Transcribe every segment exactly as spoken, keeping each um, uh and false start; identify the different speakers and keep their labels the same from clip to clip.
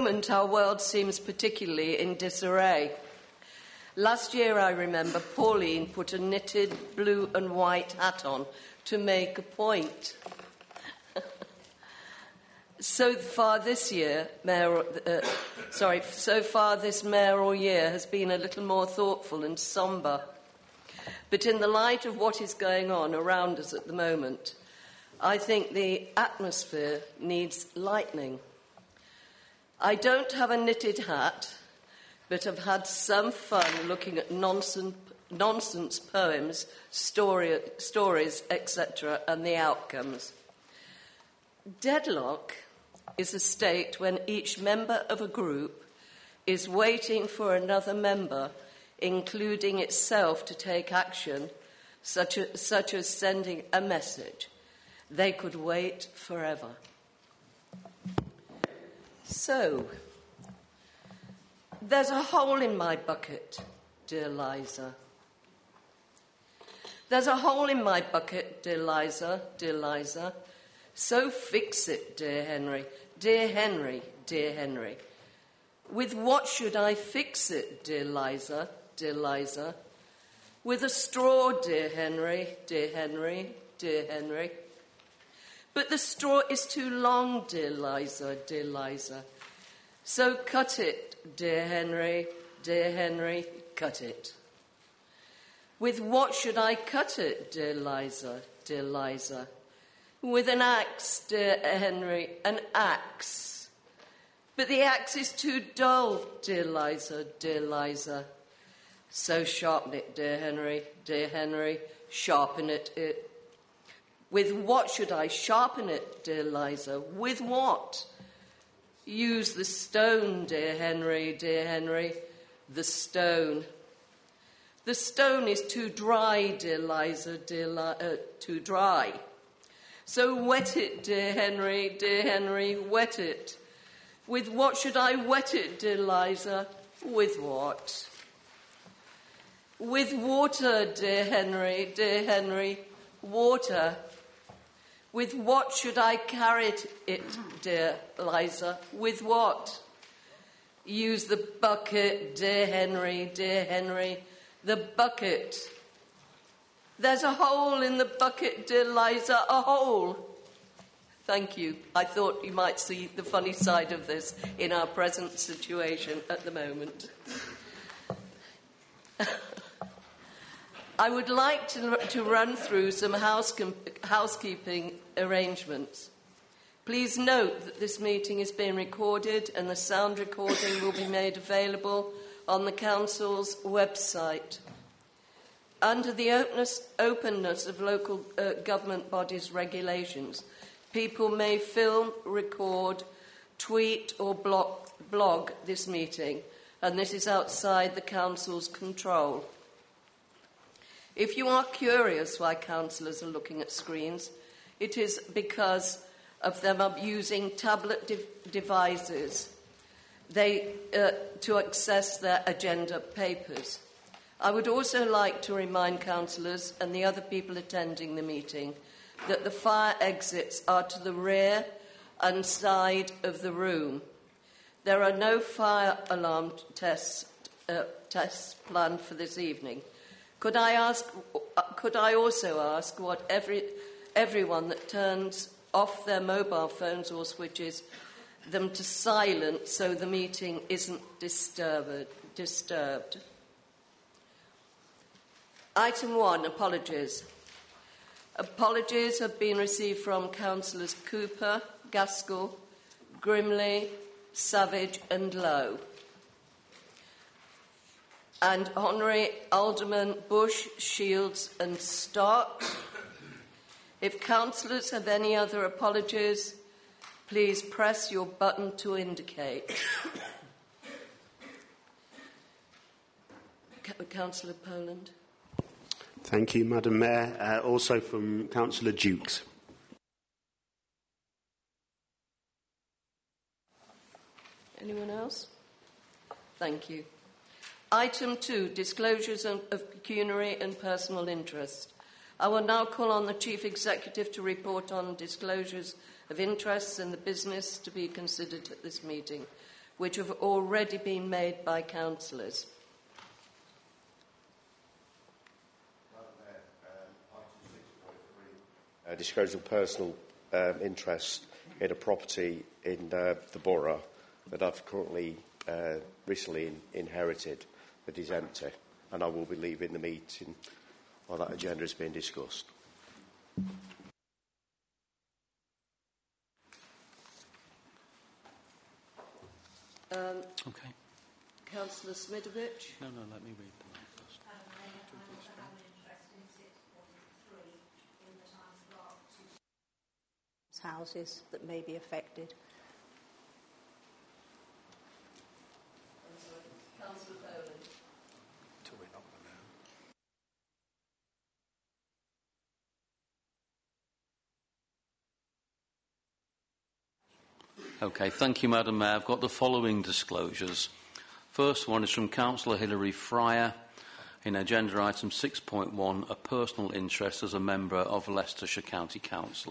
Speaker 1: moment, our world seems particularly in disarray. Last year, I remember, Pauline put a knitted blue and white hat on to make a point. So far this year, mayor, uh, sorry, so far this mayoral year has been a little more thoughtful and sombre. But in the light of what is going on around us at the moment, I think the atmosphere needs lightening. I don't have a knitted hat, but have had some fun looking at nonsense, nonsense poems, story, stories, et cetera, and the outcomes. Deadlock is a state when each member of a group is waiting for another member, including itself, to take action, such as, such as sending a message. They could wait forever. So, there's a hole in my bucket, dear Liza. There's a hole in my bucket, dear Liza, dear Liza. So fix it, dear Henry, dear Henry, dear Henry. With what should I fix it, dear Liza, dear Liza? With a straw, dear Henry, dear Henry, dear Henry. But the straw is too long, dear Liza, dear Liza. So cut it, dear Henry, dear Henry, cut it. With what should I cut it, dear Liza, dear Liza? With an axe, dear Henry, an axe. But the axe is too dull, dear Liza, dear Liza. So sharpen it, dear Henry, dear Henry, sharpen it, it. With what should I sharpen it, dear Liza? With what? Use the stone, dear Henry, dear Henry, the stone. The stone is too dry, dear Liza, dear Li- uh, too dry. So wet it, dear Henry, dear Henry, wet it. With what should I wet it, dear Liza? With what? With water, dear Henry, dear Henry, water. With what should I carry it, dear Liza? With what? Use the bucket, dear Henry, dear Henry, the bucket. There's a hole in the bucket, dear Liza, a hole. Thank you. I thought you might see the funny side of this in our present situation at the moment. I would like to, to run through some house, housekeeping arrangements. Please note that this meeting is being recorded and the sound recording will be made available on the Council's website. Under the openness, openness of local uh, government bodies' regulations, people may film, record, tweet or blog, blog this meeting, and this is outside the Council's control. If you are curious why councillors are looking at screens, it is because of them using tablet de- devices they, uh, to access their agenda papers. I would also like to remind councillors and the other people attending the meeting that the fire exits are to the rear and side of the room. There are no fire alarm tests, uh, tests planned for this evening. Could I ask? Could I also ask what every everyone that turns off their mobile phones or switches them to silent so the meeting isn't disturbed? Disturbed. Item one: apologies. Apologies have been received from Councillors Cooper, Gaskell, Grimley, Savage, and Lowe. And Honorary Alderman Bush, Shields and Stark. If councillors have any other apologies, please press your button to indicate. Councillor Poland.
Speaker 2: Thank you, Madam Mayor. Uh, also from Councillor Dukes.
Speaker 1: Anyone else? Thank you. Item two, disclosures of pecuniary and personal interest. I will now call on the Chief Executive to report on disclosures of interests in the business to be considered at this meeting. which have already been made by councillors.
Speaker 3: Uh, disclosure of personal um, interest in a property in uh, the borough that I've currently uh, recently in, inherited that is empty, and I will be leaving the meeting while that agenda is being discussed.
Speaker 1: Um,
Speaker 4: Okay.
Speaker 1: Councillor Smidovic.
Speaker 4: No, no, let me read them out first.
Speaker 5: Houses that may be affected.
Speaker 1: Councillor Bowen.
Speaker 4: Until we're not allowed. Okay, thank you, Madam Mayor. I've got the following disclosures. First one is from Councillor Hilary Fryer in agenda item six point one, a personal interest as a member of Leicestershire County Council.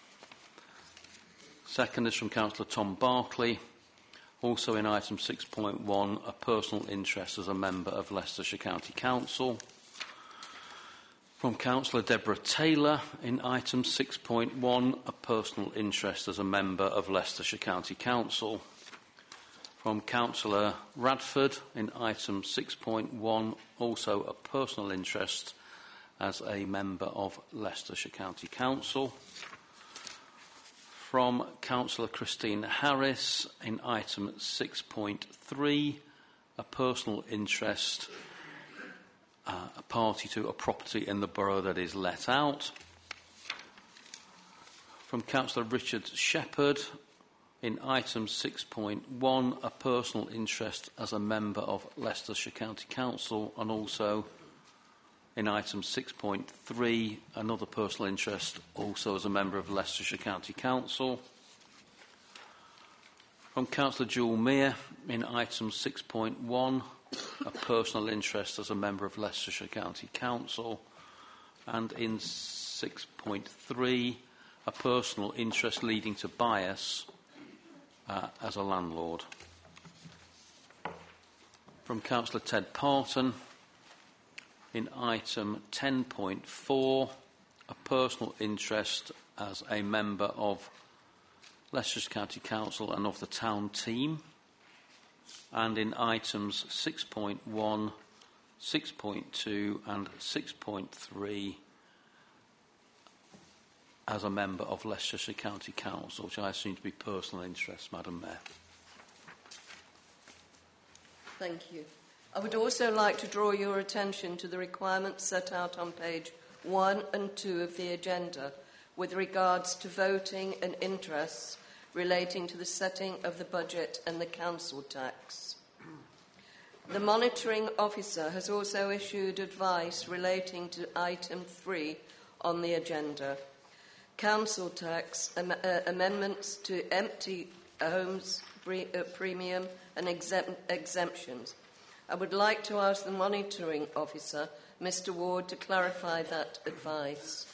Speaker 4: Second is from Councillor Tom Barclay, also in item six point one, a personal interest as a member of Leicestershire County Council. From Councillor Deborah Taylor in item six point one, a personal interest as a member of Leicestershire County Council. From Councillor Radford in item six point one, also a personal interest as a member of Leicestershire County Council. From Councillor Christine Harris in item six point three, a personal interest, uh, a party to a property in the borough that is let out. From Councillor Richard Shepherd in item six point one, a personal interest as a member of Leicestershire County Council, and also in item six point three, another personal interest, also as a member of Leicestershire County Council. From Councillor Jewel Mear, in item six point one, a personal interest as a member of Leicestershire County Council. And in six point three, a personal interest leading to bias uh, as a landlord. From Councillor Ted Parton, in item ten point four, a personal interest as a member of Leicestershire County Council and of the town team. And in items six point one, six point two and six point three, as a member of Leicestershire County Council, which I assume to be personal interest, Madam Mayor.
Speaker 1: Thank you. I would also like to draw your attention to the requirements set out on page one and two of the agenda with regards to voting and interests relating to the setting of the budget and the council tax. The monitoring officer has also issued advice relating to item three on the agenda. Council tax am- uh, amendments to empty homes pre- uh, premium and exempt- exemptions. I would like to ask the monitoring officer, Mr Ward, to clarify that advice.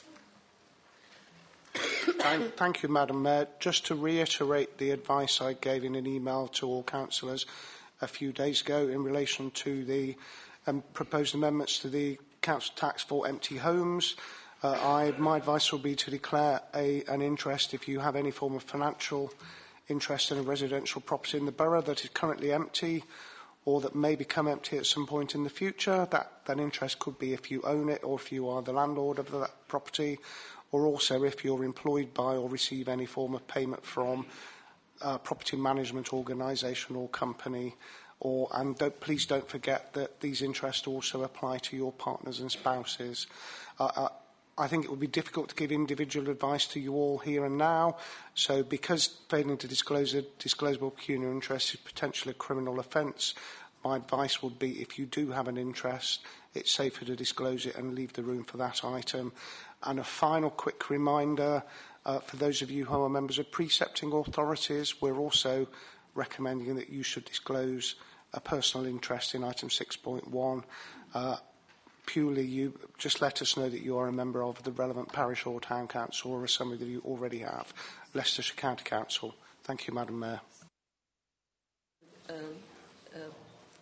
Speaker 6: Thank, thank you, Madam Mayor. Just to reiterate the advice I gave in an email to all councillors a few days ago in relation to the um, proposed amendments to the council tax for empty homes. Uh, I, my advice will be to declare a, an interest if you have any form of financial interest in a residential property in the borough that is currently empty or that may become empty at some point in the future. That, that interest could be if you own it or if you are the landlord of that property, or also if you're employed by or receive any form of payment from a property management organisation or company. Or, and don't, please don't forget that these interests also apply to your partners and spouses. Uh, uh, I think it would be difficult to give individual advice to you all here and now. So because failing to disclose a disclosable pecuniary interest is potentially a criminal offence, my advice would be if you do have an interest, it's safer to disclose it and leave the room for that item. And a final quick reminder, uh, for those of you who are members of precepting authorities, we're also recommending that you should disclose a personal interest in item six point one. Uh, purely, you just let us know that you are a member of the relevant parish or town council, or as some of you already have, Leicestershire County Council. Thank you, Madam Mayor.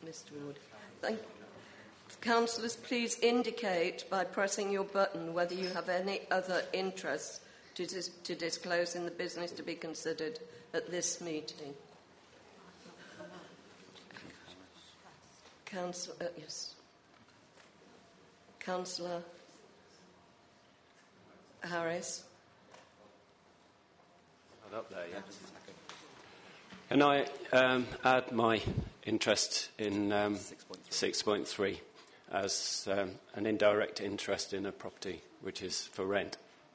Speaker 1: Mr Wood. Thank Councillors, please indicate by pressing your button whether you have any other interests to, dis to disclose in the business to be considered at this meeting. Councillor, uh, yes. Councillor Harris.
Speaker 7: Not up there yet. Can I um, add my interest in um, six point three as um, an indirect interest in a property which is for rent?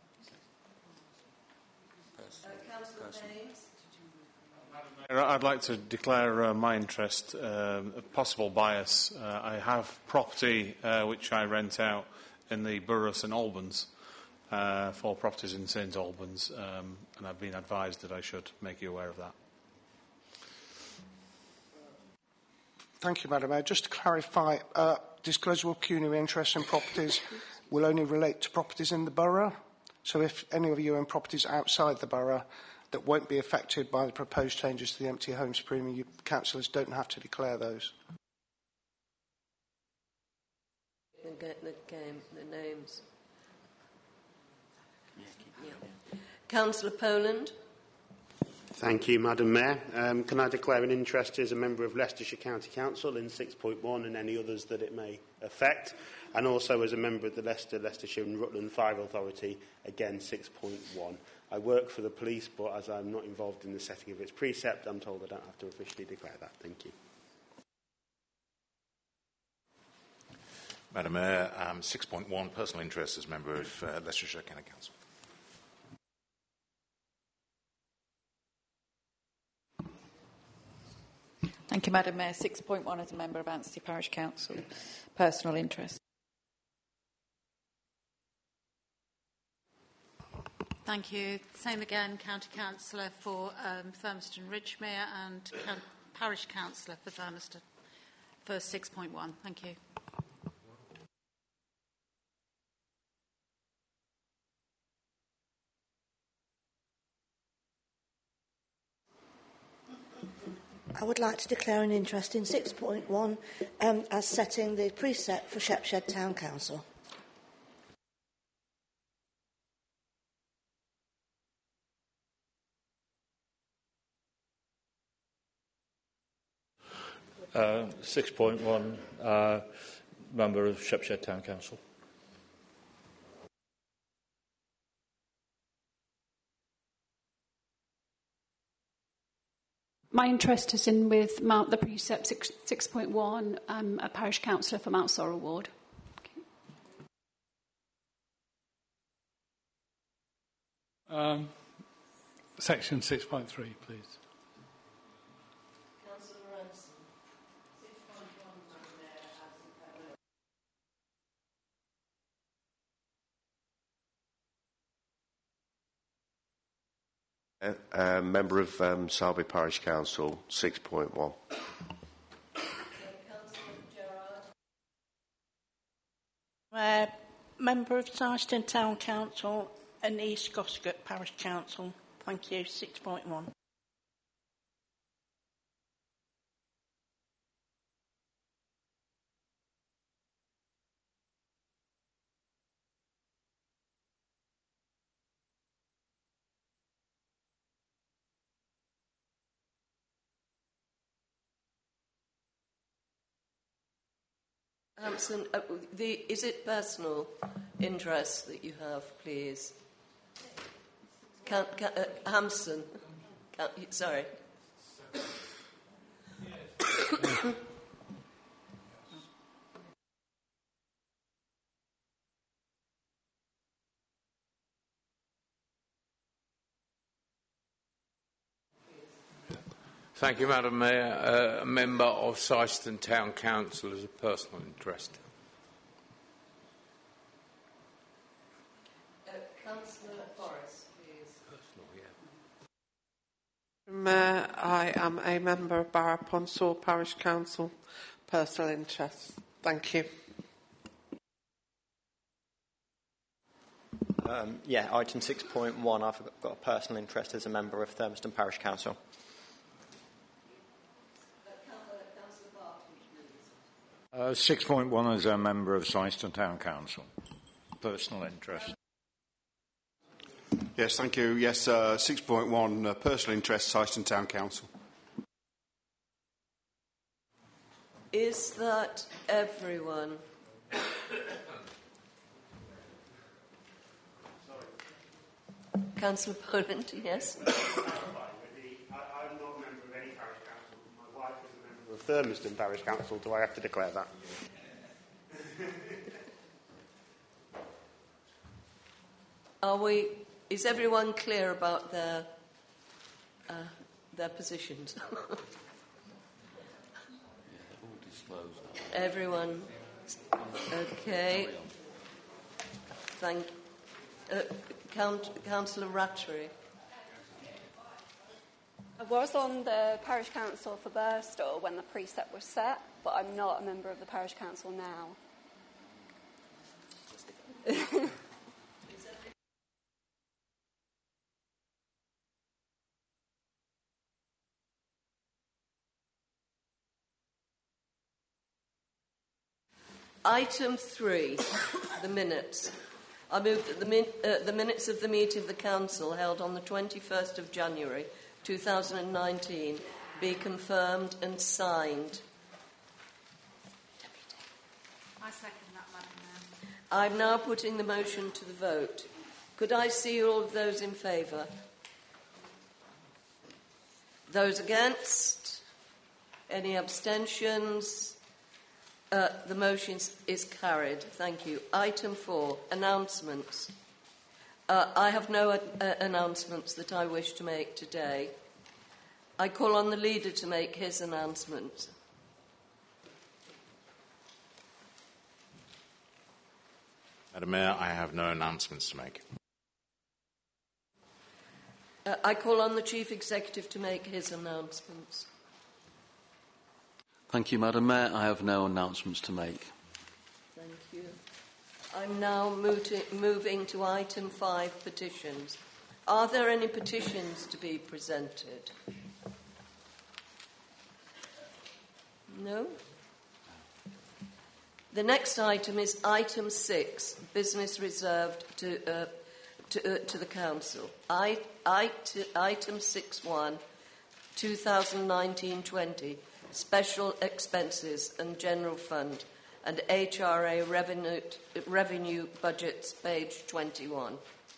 Speaker 1: Uh, Councillor Baines.
Speaker 8: I'd like to declare uh, my interest, uh, a possible bias. Uh, I have property uh, which I rent out in the borough of St Albans, uh, four properties in St Albans, um, and I've been advised that I should make you aware of that.
Speaker 6: Thank you, Madam Mayor. Just to clarify, uh, disclosure of pecuniary interest in properties will only relate to properties in the borough. So if any of you own properties outside the borough that won't be affected by the proposed changes to the empty homes premium, you councillors don't have to declare those.
Speaker 1: The, the game, the names. Yeah. Councillor Poland.
Speaker 2: Thank you, Madam Mayor. Um, can I declare an interest as a member of Leicestershire County Council in six point one and any others that it may affect, and also as a member of the Leicester, Leicestershire and Rutland Fire Authority, again six point one. I work for the police, but as I'm not involved in the setting of its precept, I'm told I don't have to officially declare that. Thank you.
Speaker 9: Madam Mayor, um, six point one, personal interest as member of uh, Leicestershire County Council.
Speaker 10: Thank you, Madam Mayor. six point one as a member of Anstey Parish Council. Personal interest.
Speaker 11: Thank you. Same again, County Councillor for um, Thurmaston Ridgemere and Count Parish Councillor for Thurmaston for six point one. Thank you.
Speaker 5: I would like to declare an interest in six point one um, as setting the precept for Shepshed Town Council.
Speaker 12: Uh, six point one, uh, member of Shepshed Town Council.
Speaker 13: My interest is in with Mount, the precept six point one, I'm a parish councillor for Mount Sorrel Ward.
Speaker 14: Okay. Um, section six point three, please.
Speaker 3: Uh, member of um, Salby Parish Council, six point one.
Speaker 15: Uh, member of Sarston Town Council and East Goscott Parish Council. Thank you, six point one.
Speaker 1: Hampson, uh, the, is it personal interest that you have, please? Can, can, uh, Hampson, can, sorry.
Speaker 16: Thank you, Madam Mayor. Uh, a member of Syston Town Council as a personal interest.
Speaker 1: Uh, Councillor Forrest, please.
Speaker 16: Personal, yeah.
Speaker 17: Mayor, I am a member of Barrow upon Soar Parish Council. Personal interest. Thank you.
Speaker 18: Um, yeah, item six point one, I've got a personal interest as a member of Thurmaston Parish Council.
Speaker 12: Uh, six point one as a member of Syston Town Council. Personal interest.
Speaker 19: Yes, thank you. Yes, uh, six point one, uh, personal interest, Syston Town Council.
Speaker 1: Is that everyone? Councillor Poland, yes.
Speaker 2: I'm not a member of any parish council. My wife is a member of Thurmaston Parish Council. Do I have to declare that?
Speaker 1: Are we? Is everyone clear about their uh, their positions? Everyone. Okay. Thank. Uh, Count, Councillor Rattray.
Speaker 20: I was on the parish council for Birstall when the precept was set, but I'm not a member of the parish council now.
Speaker 1: Item three, the minutes. I move that the, min- uh, the minutes of the meeting of the Council held on the twenty-first of January two thousand nineteen be confirmed and signed.
Speaker 11: I second that, Madam Mayor.
Speaker 1: I'm now putting the motion to the vote. Could I see all of those in favour? Those against? Any abstentions? Uh, the motion is carried. Thank you. Item four, announcements. Uh, I have no uh, announcements that I wish to make today. I call on the leader to make his announcement.
Speaker 9: Madam Mayor, I have no announcements to make.
Speaker 1: Uh, I call on the Chief Executive to make his announcements.
Speaker 4: Thank you, Madam Mayor. I have no announcements to make.
Speaker 1: Thank you. I'm now moti- moving to item five, petitions. Are there any petitions to be presented? No? The next item is item six, business reserved to, uh, to, uh, to the Council. I, I, t- item six one, twenty nineteen twenty. Special Expenses and General Fund and H R A Revenue, revenue Budgets, page twenty-one.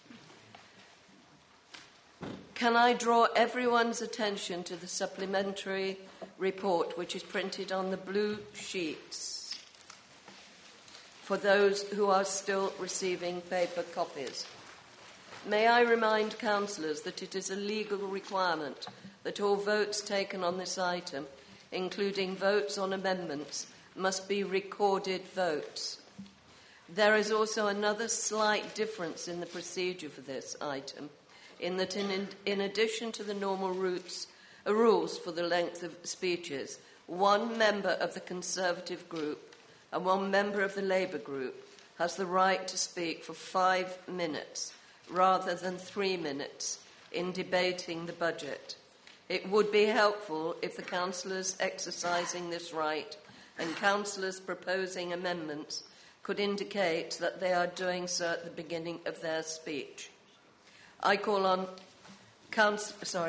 Speaker 1: Can I draw everyone's attention to the supplementary report which is printed on the blue sheets for those who are still receiving paper copies? May I remind councillors that it is a legal requirement that all votes taken on this item, including votes on amendments, must be recorded votes. There is also another slight difference in the procedure for this item, in that in, in addition to the normal routes, uh, rules for the length of speeches, one member of the Conservative group and one member of the Labour group has the right to speak for five minutes rather than three minutes in debating the budget. It would be helpful if the councillors exercising this right and councillors proposing amendments could indicate that they are doing so at the beginning of their speech. I call on council. Sorry.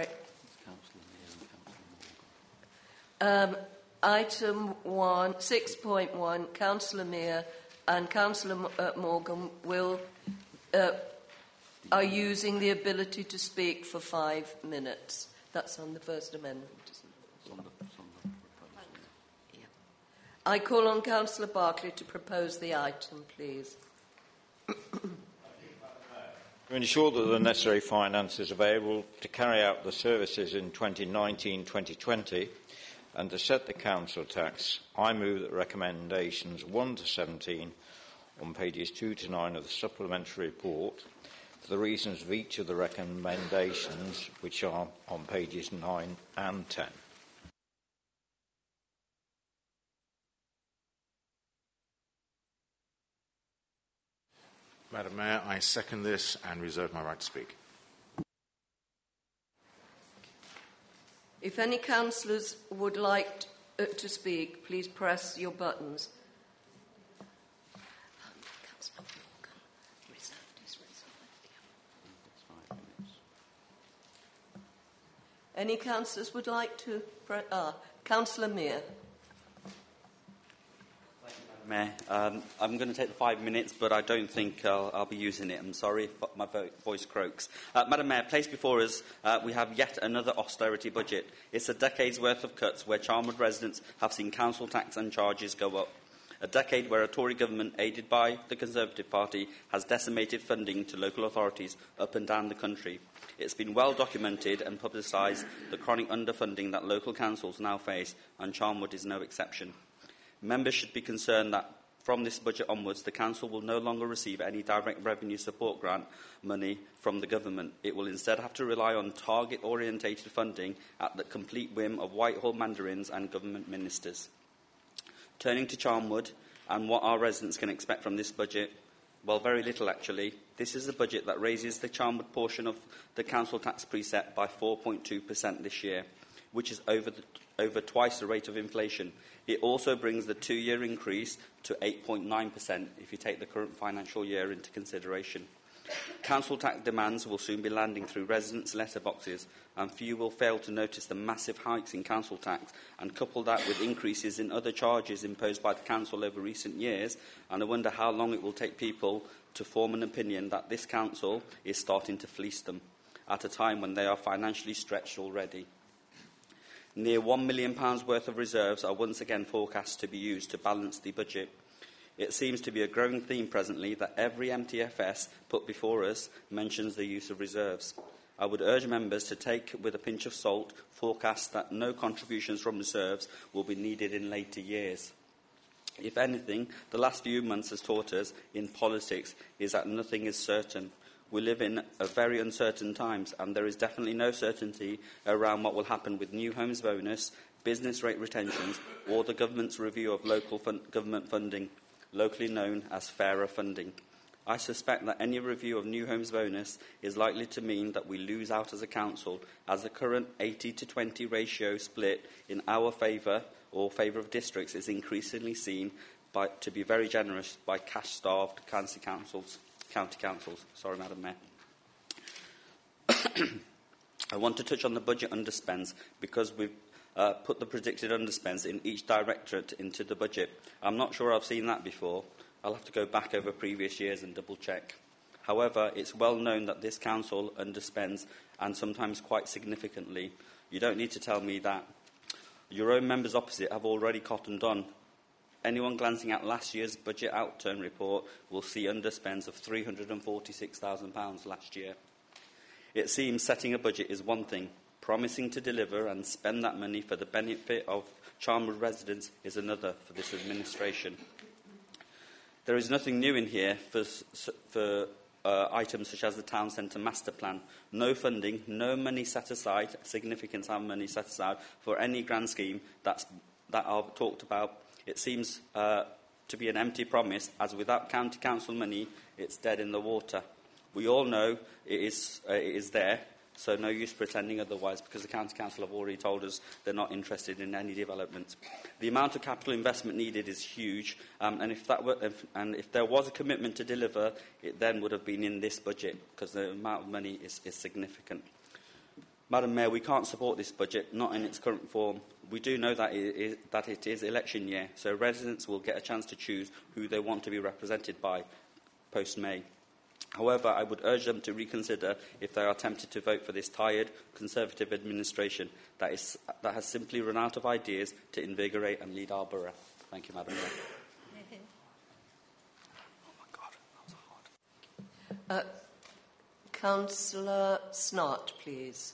Speaker 1: Um, item one, six point one. Councillor Mear and Councillor Morgan will uh, are using the ability to speak for five minutes. That's on the First Amendment, isn't it? Yeah. I call on Councillor Berkeley to propose the item, please.
Speaker 12: To ensure that the necessary finance is available to carry out the services in twenty nineteen twenty twenty and to set the council tax, I move that recommendations one to seventeen on pages two to nine of the supplementary report, for the reasons of each of the recommendations, which are on pages nine and ten.
Speaker 9: Madam Mayor, I second this and reserve my right to speak.
Speaker 1: If any councillors would like uh, to speak, please press your buttons. Any councillors would like to... Pre- ah, Councillor Mear.
Speaker 21: Mayor, um, I'm going to take the five minutes, but I don't think I'll, I'll be using it. I'm sorry if my vo- voice croaks. Uh, Madam Mayor, placed before us, uh, we have yet another austerity budget. It's a decade's worth of cuts where Charnwood residents have seen council tax and charges go up. A decade where a Tory government, aided by the Conservative Party, has decimated funding to local authorities up and down the country. It's been well documented and publicised the chronic underfunding that local councils now face, and Charnwood is no exception. Members should be concerned that from this budget onwards, the council will no longer receive any direct revenue support grant money from the government. It will instead have to rely on target-orientated funding at the complete whim of Whitehall mandarins and government ministers. Turning to Charnwood and what our residents can expect from this budget, well, very little actually. This is a budget that raises the Charnwood portion of the council tax precept by four point two percent this year, which is over, the, over twice the rate of inflation. It also brings the two-year increase to eight point nine percent if you take the current financial year into consideration. Council tax demands will soon be landing through residents' letterboxes, and few will fail to notice the massive hikes in council tax, and couple that with increases in other charges imposed by the council over recent years, and I wonder how long it will take people to form an opinion that this council is starting to fleece them, at a time when they are financially stretched already. Near one million pounds worth of reserves are once again forecast to be used to balance the budget. It seems to be a growing theme presently that every M T F S put before us mentions the use of reserves. I would urge members to take with a pinch of salt forecasts that no contributions from reserves will be needed in later years. If anything, the last few months has taught us in politics is that nothing is certain. We live in a very uncertain times, and there is definitely no certainty around what will happen with new homes bonus, business rate retentions, or the government's review of local fun- government funding, locally known as fairer funding. I suspect that any review of new homes bonus is likely to mean that we lose out as a council, as the current eighty to twenty ratio split in our favour or favour of districts is increasingly seen by, to be very generous by cash-starved county councils. County councils. Sorry, Madam Mayor. I want to touch on the budget underspends because we've uh, put the predicted underspends in each directorate into the budget. I'm not sure I've seen that before. I'll have to go back over previous years and double-check. However, it's well known that this council underspends, and sometimes quite significantly. You don't need to tell me that. Your own members opposite have already cottoned on. Anyone glancing at last year's budget outturn report will see underspends of three hundred forty-six thousand pounds last year. It seems setting a budget is one thing. Promising to deliver and spend that money for the benefit of Charnwood residents is another for this administration. There is nothing new in here for, for uh, items such as the town centre master plan. No funding, no money set aside, significant amount of money set aside for any grand scheme that's, that are talked about. It seems uh, to be an empty promise, as without county council money, it's dead in the water. We all know it is, uh, it is there, so no use pretending otherwise, because the county council have already told us they're not interested in any development. The amount of capital investment needed is huge, um, and, if that were, if, and if there was a commitment to deliver, it then would have been in this budget, because the amount of money is, is significant. Madam Mayor, we can't support this budget, not in its current form. We do know that it, is, that it is election year, so residents will get a chance to choose who they want to be represented by post-May. However, I would urge them to reconsider if they are tempted to vote for this tired, Conservative administration that, is, that has simply run out of ideas to invigorate and lead our borough. Thank you, Madam Mayor.
Speaker 1: Uh, Councillor Snart, please.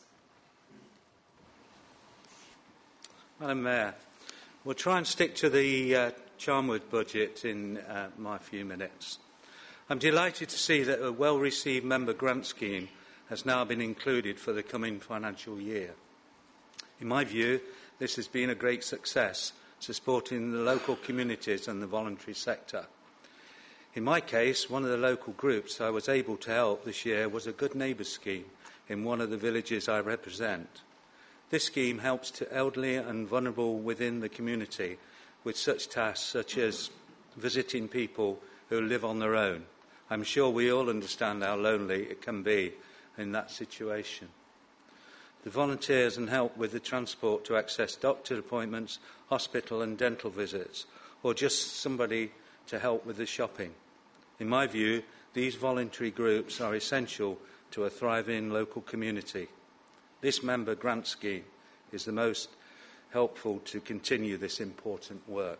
Speaker 22: Madam Mayor, we'll try and stick to the uh, Charnwood budget in uh, my few minutes. I'm delighted to see that a well-received member grant scheme has now been included for the coming financial year. In my view, this has been a great success, supporting the local communities and the voluntary sector. In my case, one of the local groups I was able to help this year was a Good Neighbours scheme in one of the villages I represent. This scheme helps to elderly and vulnerable within the community with such tasks such as visiting people who live on their own. I'm sure we all understand how lonely it can be in that situation. The volunteers and help with the transport to access doctor appointments, hospital and dental visits, or just somebody to help with the shopping. In my view, these voluntary groups are essential to a thriving local community. This member grant scheme is the most helpful to continue this important work.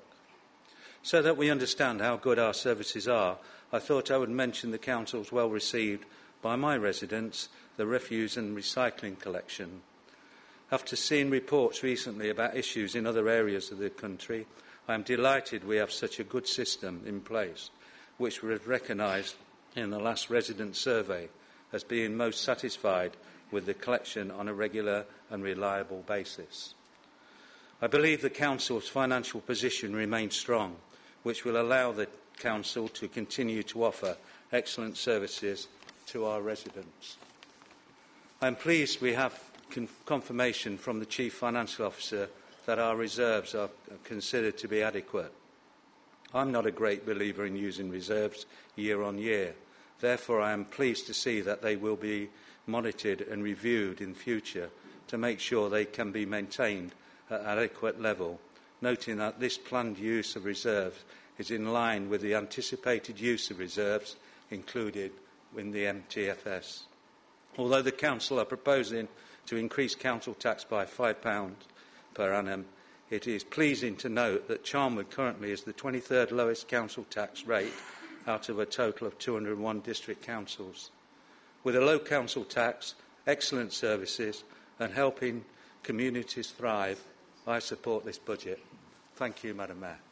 Speaker 22: So that we understand how good our services are, I thought I would mention the Council's well received by my residents, the refuse and recycling collection. After seeing reports recently about issues in other areas of the country, I am delighted we have such a good system in place, which was recognised in the last resident survey as being most satisfied with the collection on a regular and reliable basis. I believe the Council's financial position remains strong, which will allow the Council to continue to offer excellent services to our residents. I am pleased we have con- confirmation from the Chief Financial Officer that our reserves are considered to be adequate. I'm not a great believer in using reserves year on year. Therefore, I am pleased to see that they will be monitored and reviewed in future to make sure they can be maintained at adequate level, noting that this planned use of reserves is in line with the anticipated use of reserves included in the M T F S. Although the Council are proposing to increase council tax by five pounds per annum, it is pleasing to note that Charnwood currently is the twenty-third lowest council tax rate out of a total of two hundred and one district councils. With a low council tax, excellent services and helping communities thrive, I support this budget. Thank you, Madam Mayor.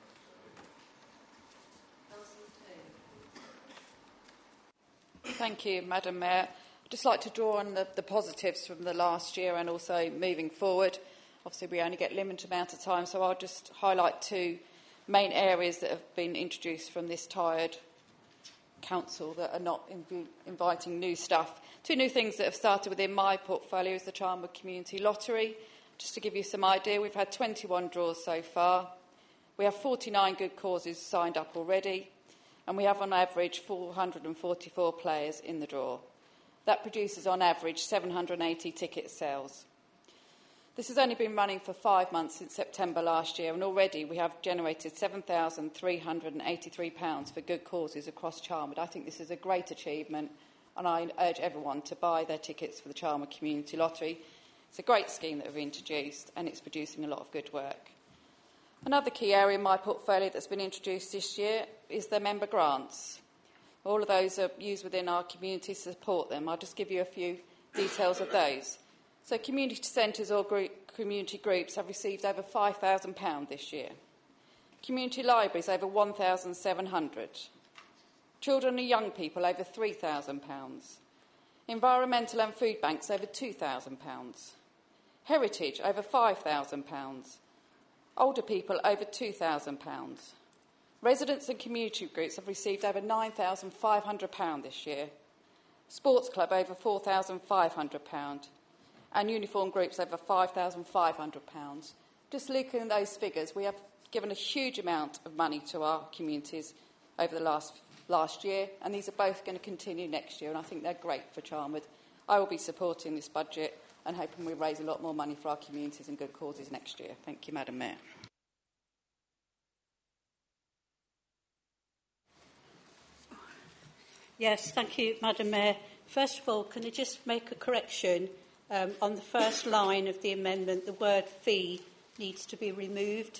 Speaker 10: Thank you, Madam Mayor. I'd just like to draw on the, the positives from the last year and also moving forward. Obviously, we only get a limited amount of time, so I'll just highlight two main areas that have been introduced from this tired council that are not inv- inviting new stuff. Two new things that have started within my portfolio is the Charnwood Community Lottery. Just to give you some idea, we've had twenty-one draws so far. We have forty-nine good causes signed up already, and we have on average four hundred and forty-four players in the draw. That produces on average seven hundred and eighty ticket sales. This has only been running for five months since September last year, and already we have generated seven thousand three hundred and eighty-three pounds for good causes across Charnwood. I think this is a great achievement, and I urge everyone to buy their tickets for the Charnwood Community Lottery. It's a great scheme that we've introduced, and it's producing a lot of good work. Another key area in my portfolio that's been introduced this year is the member grants. All of those are used within our community to support them. I'll just give you a few details of those. So community centres or group, community groups have received over five thousand pounds this year. Community libraries over one thousand seven hundred pounds. Children and young people over three thousand pounds. Environmental and food banks over two thousand pounds. Heritage over five thousand pounds. Older people over two thousand pounds. Residents and community groups have received over nine thousand five hundred pounds this year. Sports club over four thousand five hundred pounds. And uniform groups over five thousand five hundred pounds. Just looking at those figures, we have given a huge amount of money to our communities over the last, last year, and these are both going to continue next year, and I think they're great for Charnwood. I will be supporting this budget and hoping we raise a lot more money for our communities and good causes next year. Thank you, Madam Mayor.
Speaker 15: Yes, thank you, Madam Mayor. First of all, can I just make a correction? Um, on the first line of the amendment, the word fee needs to be removed.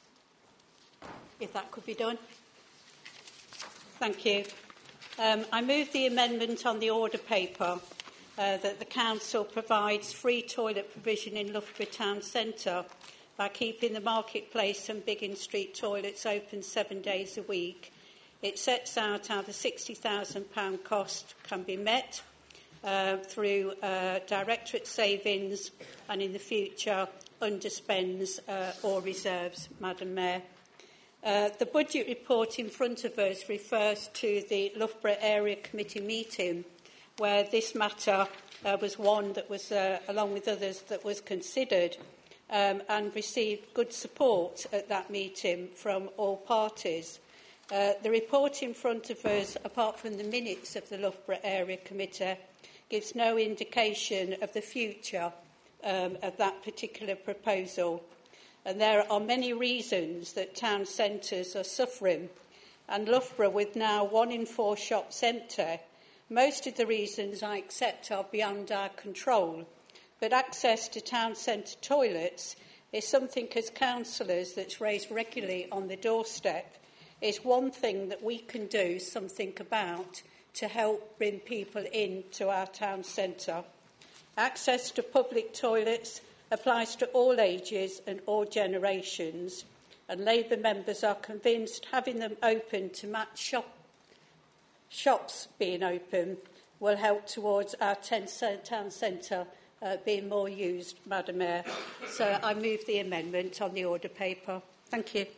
Speaker 15: If that could be done. Thank you. Um, I move the amendment on the order paper uh, that the Council provides free toilet provision in Loughborough Town Centre by keeping the Marketplace and Biggin Street toilets open seven days a week. It sets out how the sixty thousand pounds cost can be met uh, through uh, directorate savings and in the future underspends uh, or reserves, Madam Mayor. Uh, the budget report in front of us refers to the Loughborough Area Committee meeting where this matter uh, was one that was, uh, along with others, that was considered um, and received good support at that meeting from all parties. Uh, the report in front of us, apart from the minutes of the Loughborough Area Committee, gives no indication of the future um, of that particular proposal. And there are many reasons that town centres are suffering. And Loughborough, with now one in four shops empty, most of the reasons I accept are beyond our control. But access to town centre toilets is something as councillors that's raised regularly on the doorstep. Is one thing that we can do something about to help bring people into our town centre. Access to public toilets applies to all ages and all generations, and Labour members are convinced having them open to match shop, shops being open will help towards our town centre uh, being more used, Madam Mayor. So I move the amendment on the order paper. Thank you.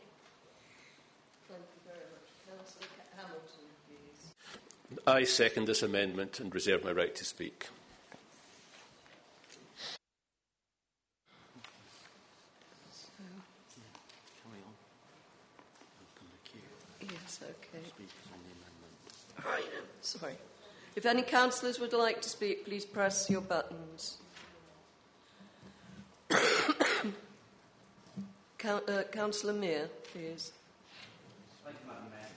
Speaker 7: I second this amendment and reserve my right to speak.
Speaker 1: Yes, okay. Sorry. If any councillors would like to speak, please press your buttons. Count, uh, Councillor Mear, please.
Speaker 21: Thank you, Madam Mayor.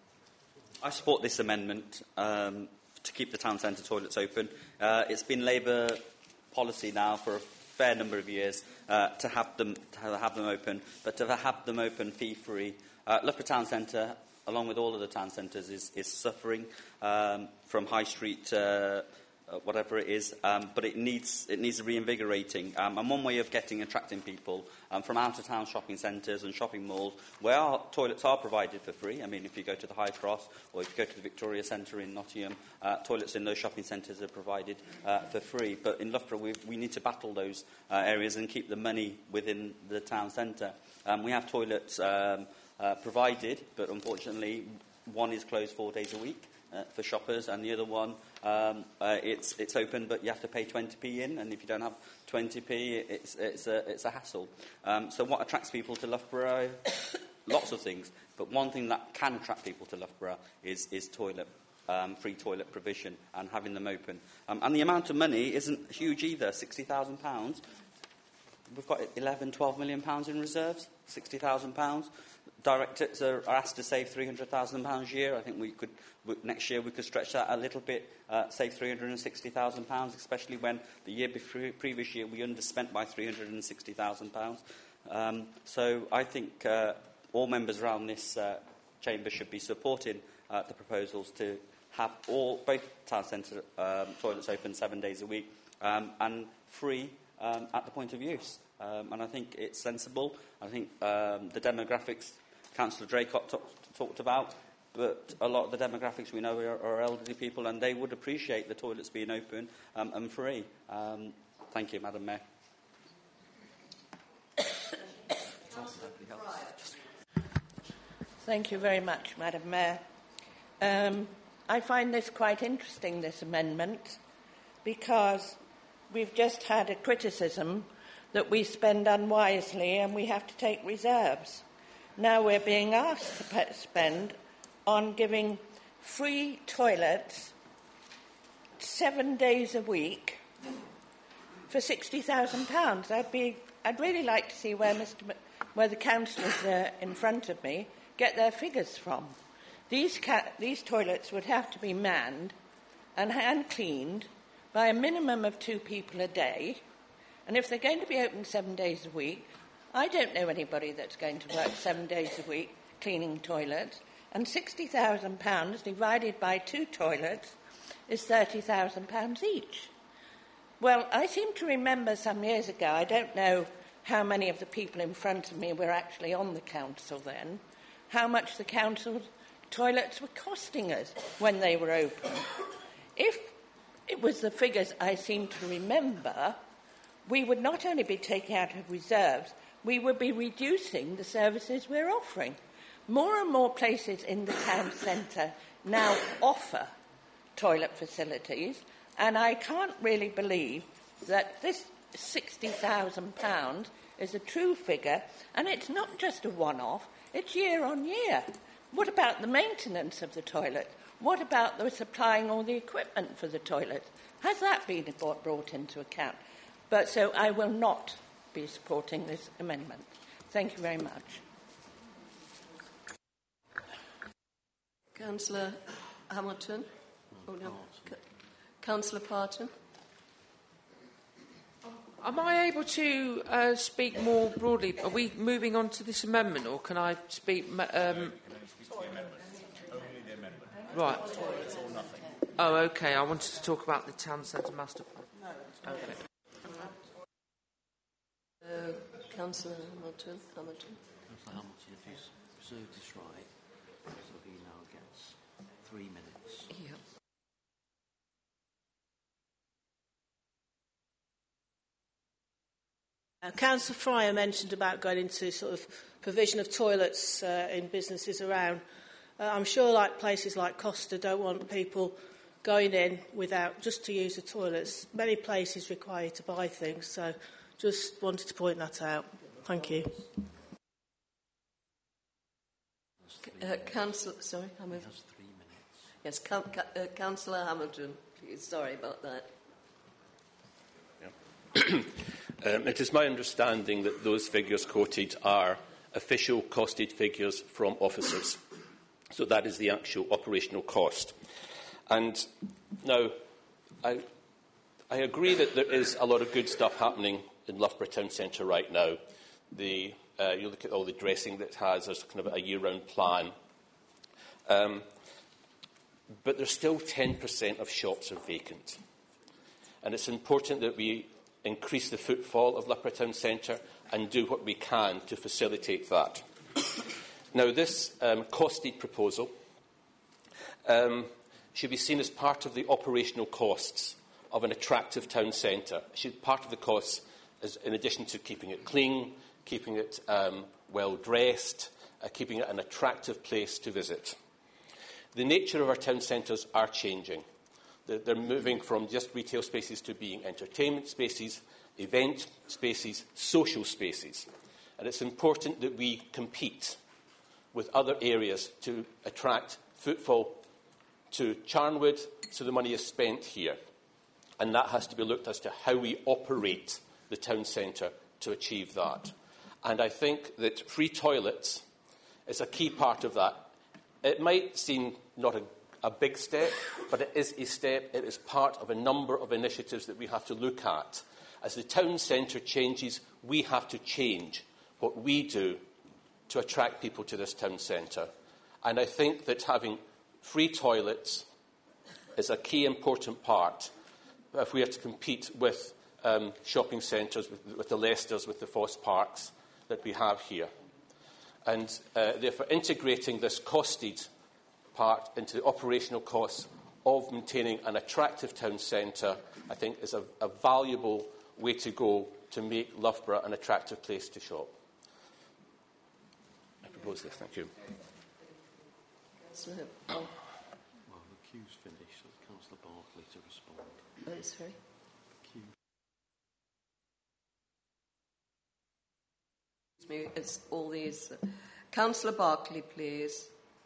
Speaker 21: I support this amendment um, to keep the town centre toilets open. Uh, it's been Labour policy now for a fair number of years uh, to have them to have them open, but to have them open fee-free. Uh, Loughborough Town Centre, along with all of the town centres, is, is suffering um, from high street, uh, uh, whatever it is, um, but it needs it needs reinvigorating. Um, and one way of getting attracting people um, from out-of-town shopping centres and shopping malls, where our toilets are provided for free. I mean, if you go to the High Cross or if you go to the Victoria Centre in Nottingham, uh, toilets in those shopping centres are provided uh, for free. But in Loughborough, we, we need to battle those uh, areas and keep the money within the town centre. Um, we have toilets Um, Uh, provided, but unfortunately one is closed four days a week uh, for shoppers, and the other one um, uh, it's it's open, but you have to pay twenty p in, and if you don't have twenty p, it's it's a it's a hassle. Um, so what attracts people to Loughborough? Lots of things, but one thing that can attract people to Loughborough is is toilet um, free toilet provision and having them open. Um, and the amount of money isn't huge either. Sixty thousand pounds. We've got eleven, twelve million pounds in reserves. Sixty thousand pounds. Directors are asked to save three hundred thousand pounds a year. I think we could, next year we could stretch that a little bit, uh, save three hundred sixty thousand pounds, especially when the year before, previous year we underspent by three hundred sixty thousand pounds. Um, so I think uh, all members around this uh, chamber should be supporting uh, the proposals to have all both town centre um, toilets open seven days a week um, and free um, at the point of use. Um, and I think it's sensible. I think um, the demographics Councillor Draycott talk, talked about, but a lot of the demographics we know are, are elderly people, and they would appreciate the toilets being open um, and free. Um, thank you, Madam Mayor.
Speaker 8: Thank you very much, Madam Mayor. Um, I find this quite interesting, this amendment, because we've just had a criticism that we spend unwisely and we have to take reserves. Now we're being asked to pe- spend on giving free toilets seven days a week for sixty thousand pounds. I'd be, I'd really like to see where Mister M- where the councillors uh, in front of me get their figures from. These ca- these toilets would have to be manned and hand cleaned by a minimum of two people a day. And if they're going to be open seven days a week, I don't know anybody that's going to work seven days a week cleaning toilets. And sixty thousand pounds divided by two toilets is thirty thousand pounds each. Well, I seem to remember some years ago, I don't know how many of the people in front of me were actually on the council then, how much the council toilets were costing us when they were open. If it was the figures I seem to remember, we would not only be taking out of reserves, we would be reducing the services we're offering. More and more places in the town centre now offer toilet facilities, and I can't really believe that this sixty thousand pounds is a true figure, and it's not just a one-off, it's year on year. What about the maintenance of the toilet? What about the supplying all the equipment for the toilet? Has that been brought into account? But so I will not be supporting this amendment. Thank you very much.
Speaker 1: Councillor Hamilton. Oh, no. C- Councillor Parton.
Speaker 5: Am I able to uh, speak more broadly? Are we moving on to this amendment, or can I speak... Um, right. Oh, OK. I wanted to talk about the town centre master plan. Okay.
Speaker 1: Uh, Councillor Hamilton. Hamilton.
Speaker 4: Councillor Hamilton, if he's reserved his right, so he now gets three minutes.
Speaker 1: Yeah.
Speaker 6: Uh, Councillor Fryer mentioned about going into sort of provision of toilets uh, in businesses around. Uh, I'm sure like places like Costa don't want people going in without just to use the toilets. Many places require you to buy things, so just wanted to point that out. Thank you.
Speaker 1: Uh, Councillor, sorry, Hamilton. Yes, Coun- uh, Councillor Hamilton, please. Sorry about that.
Speaker 7: Um, it is my understanding that those figures quoted are official costed figures from officers. So that is the actual operational cost. And now, I, I agree that there is a lot of good stuff happening in Loughborough Town Centre right now. The, uh, you look at all the dressing that it has, there's kind of a year-round plan. Um, but there's still ten percent of shops are vacant. And it's important that we increase the footfall of Loughborough Town Centre and do what we can to facilitate that. Now, this um, costed proposal um, should be seen as part of the operational costs of an attractive town centre. Should part of the costs, is, in addition to keeping it clean, keeping it um, well dressed, uh, keeping it an attractive place to visit. The nature of our town centres are changing. They're moving from just retail spaces to being entertainment spaces, event spaces, social spaces. And it's important that we compete with other areas to attract footfall to Charnwood, so the money is spent here. And that has to be looked as to how we operate the town centre to achieve that. And I think that free toilets is a key part of that. It might seem not a a big step, but it is a step. It is part of a number of initiatives that we have to look at. As the town centre changes, we have to change what we do to attract people to this town centre. And I think that having free toilets is a key important part if we are to compete with um, shopping centres, with, with the Leicesters, with the Foss Parks that we have here. And uh, therefore integrating this costed part into the operational costs of maintaining an attractive town centre, I think, is a, a valuable way to go to make Loughborough an attractive place to shop. I propose this. Thank you.
Speaker 1: Councillor, oh.
Speaker 4: Well, the queue's finished, so it's Councillor Barclay to respond.
Speaker 1: Oh, sorry.
Speaker 4: Queue.
Speaker 1: Excuse me, it's all these. Uh, Councillor Barclay, please.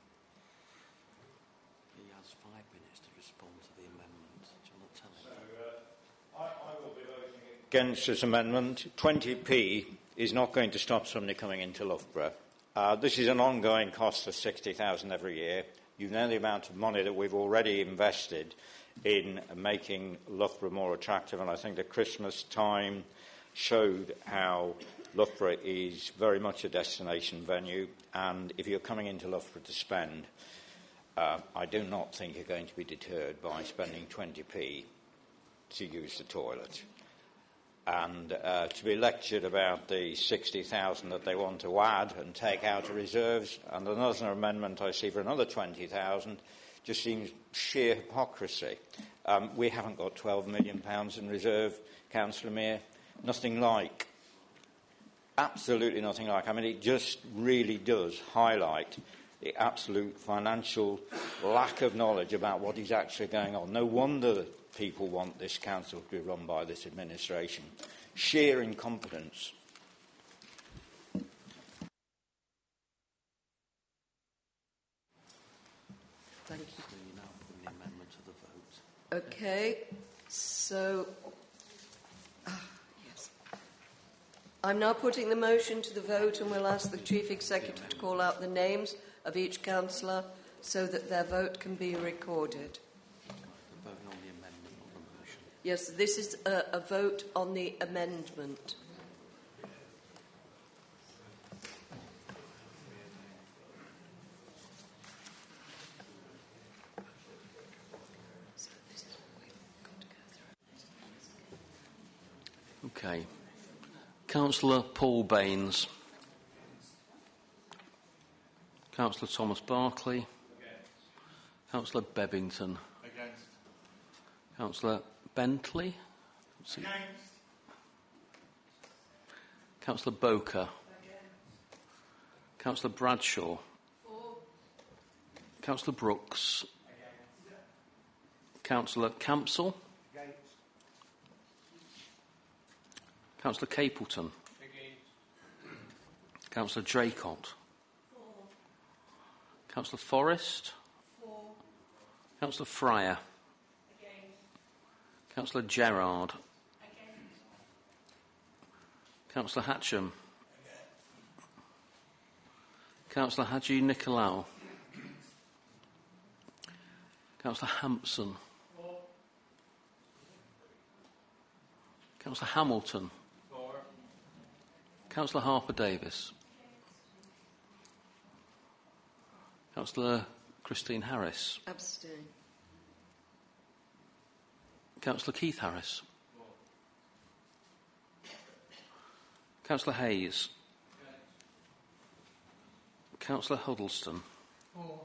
Speaker 12: Against this amendment. twenty p is not going to stop somebody coming into Loughborough. Uh, this is an ongoing cost of sixty thousand pounds every year. You know the amount of money that we've already invested in making Loughborough more attractive, and I think the Christmas time showed how Loughborough is very much a destination venue, and if you're coming into Loughborough to spend, uh, I do not think you're going to be deterred by spending twenty p to use the toilet. And uh, to be lectured about the sixty thousand that they want to add and take out of reserves, and another amendment I see for another twenty thousand, just seems sheer hypocrisy. Um, we haven't got twelve million pounds in reserve, Councillor Mayor. Nothing like. Absolutely nothing like. I mean, it just really does highlight the absolute financial lack of knowledge about what is actually going on. No wonder that people want this council to be run by this administration. Sheer incompetence.
Speaker 1: Thank you. Okay, so ah, yes. I'm now putting the motion to the vote, and we'll ask the Chief Executive to call out the names of each councillor so that their vote can be recorded.
Speaker 4: Voting on the amendment, not the motion.
Speaker 1: Yes, this is a, a vote on the amendment.
Speaker 4: Okay. Councillor Paul Baines. Councillor Thomas Barclay. Against. Councillor Bebbington.
Speaker 9: Against.
Speaker 4: Councillor Bentley.
Speaker 9: Against.
Speaker 4: Councillor Boker. Councillor Bradshaw.
Speaker 11: For.
Speaker 4: Councillor Brooks. Councillor Campsell.
Speaker 9: Against.
Speaker 4: Councillor Capleton.
Speaker 9: Against.
Speaker 4: Councillor Draycott.
Speaker 11: For.
Speaker 4: Councillor Forrest.
Speaker 11: For.
Speaker 4: Councillor Fryer.
Speaker 11: Against.
Speaker 4: Councillor Gerard.
Speaker 11: Against.
Speaker 4: Councillor Hatcham. Councillor Haji Nicolau. Councillor Hampson.
Speaker 11: For.
Speaker 4: Councillor Hamilton.
Speaker 11: For.
Speaker 4: Councillor Harper Davis. Councillor Christine Harris.
Speaker 1: Abstain.
Speaker 4: Councillor Keith Harris. Councillor Hayes. Councillor Huddleston.
Speaker 11: For.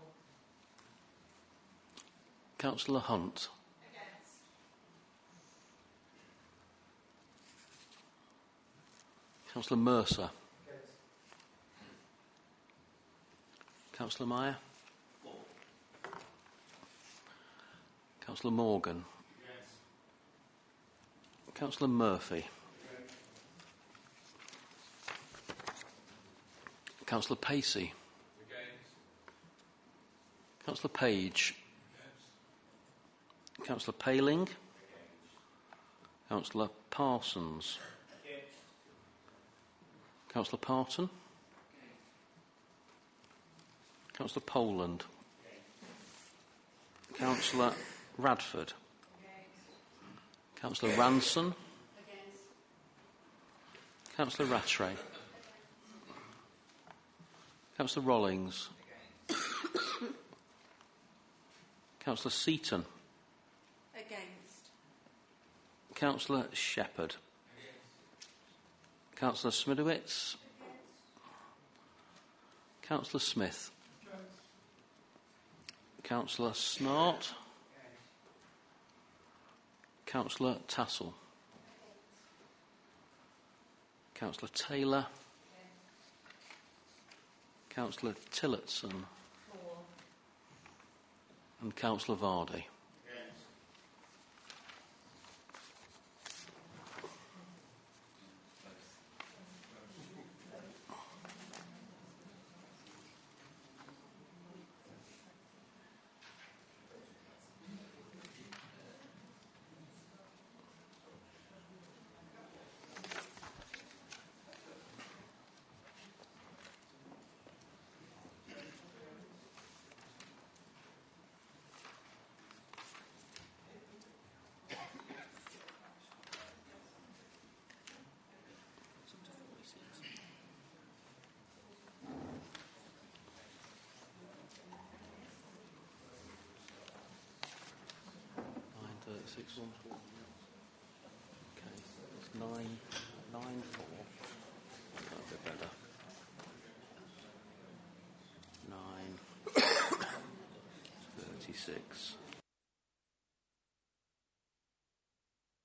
Speaker 4: Councillor Hunt.
Speaker 11: Against.
Speaker 4: Councillor Mercer. Councillor Meyer. Councillor Morgan. Councillor Murphy. Councillor Pacey. Councillor Page. Councillor Paling. Councillor Parsons. Councillor Parton. Councillor Poland. Councillor Radford. Councillor Ranson. Councillor Rattray. Councillor Rollings. Councillor Seaton.
Speaker 11: Against.
Speaker 4: Councillor Shepherd. Councillor Smidowitz. Councillor Smith. Councillor Snart. Councillor Tassell. Councillor Taylor. Councillor Tillotson. And Councillor Vardy. Six one four. Okay, it's nine nine four. That'll be better. Nine thirty six.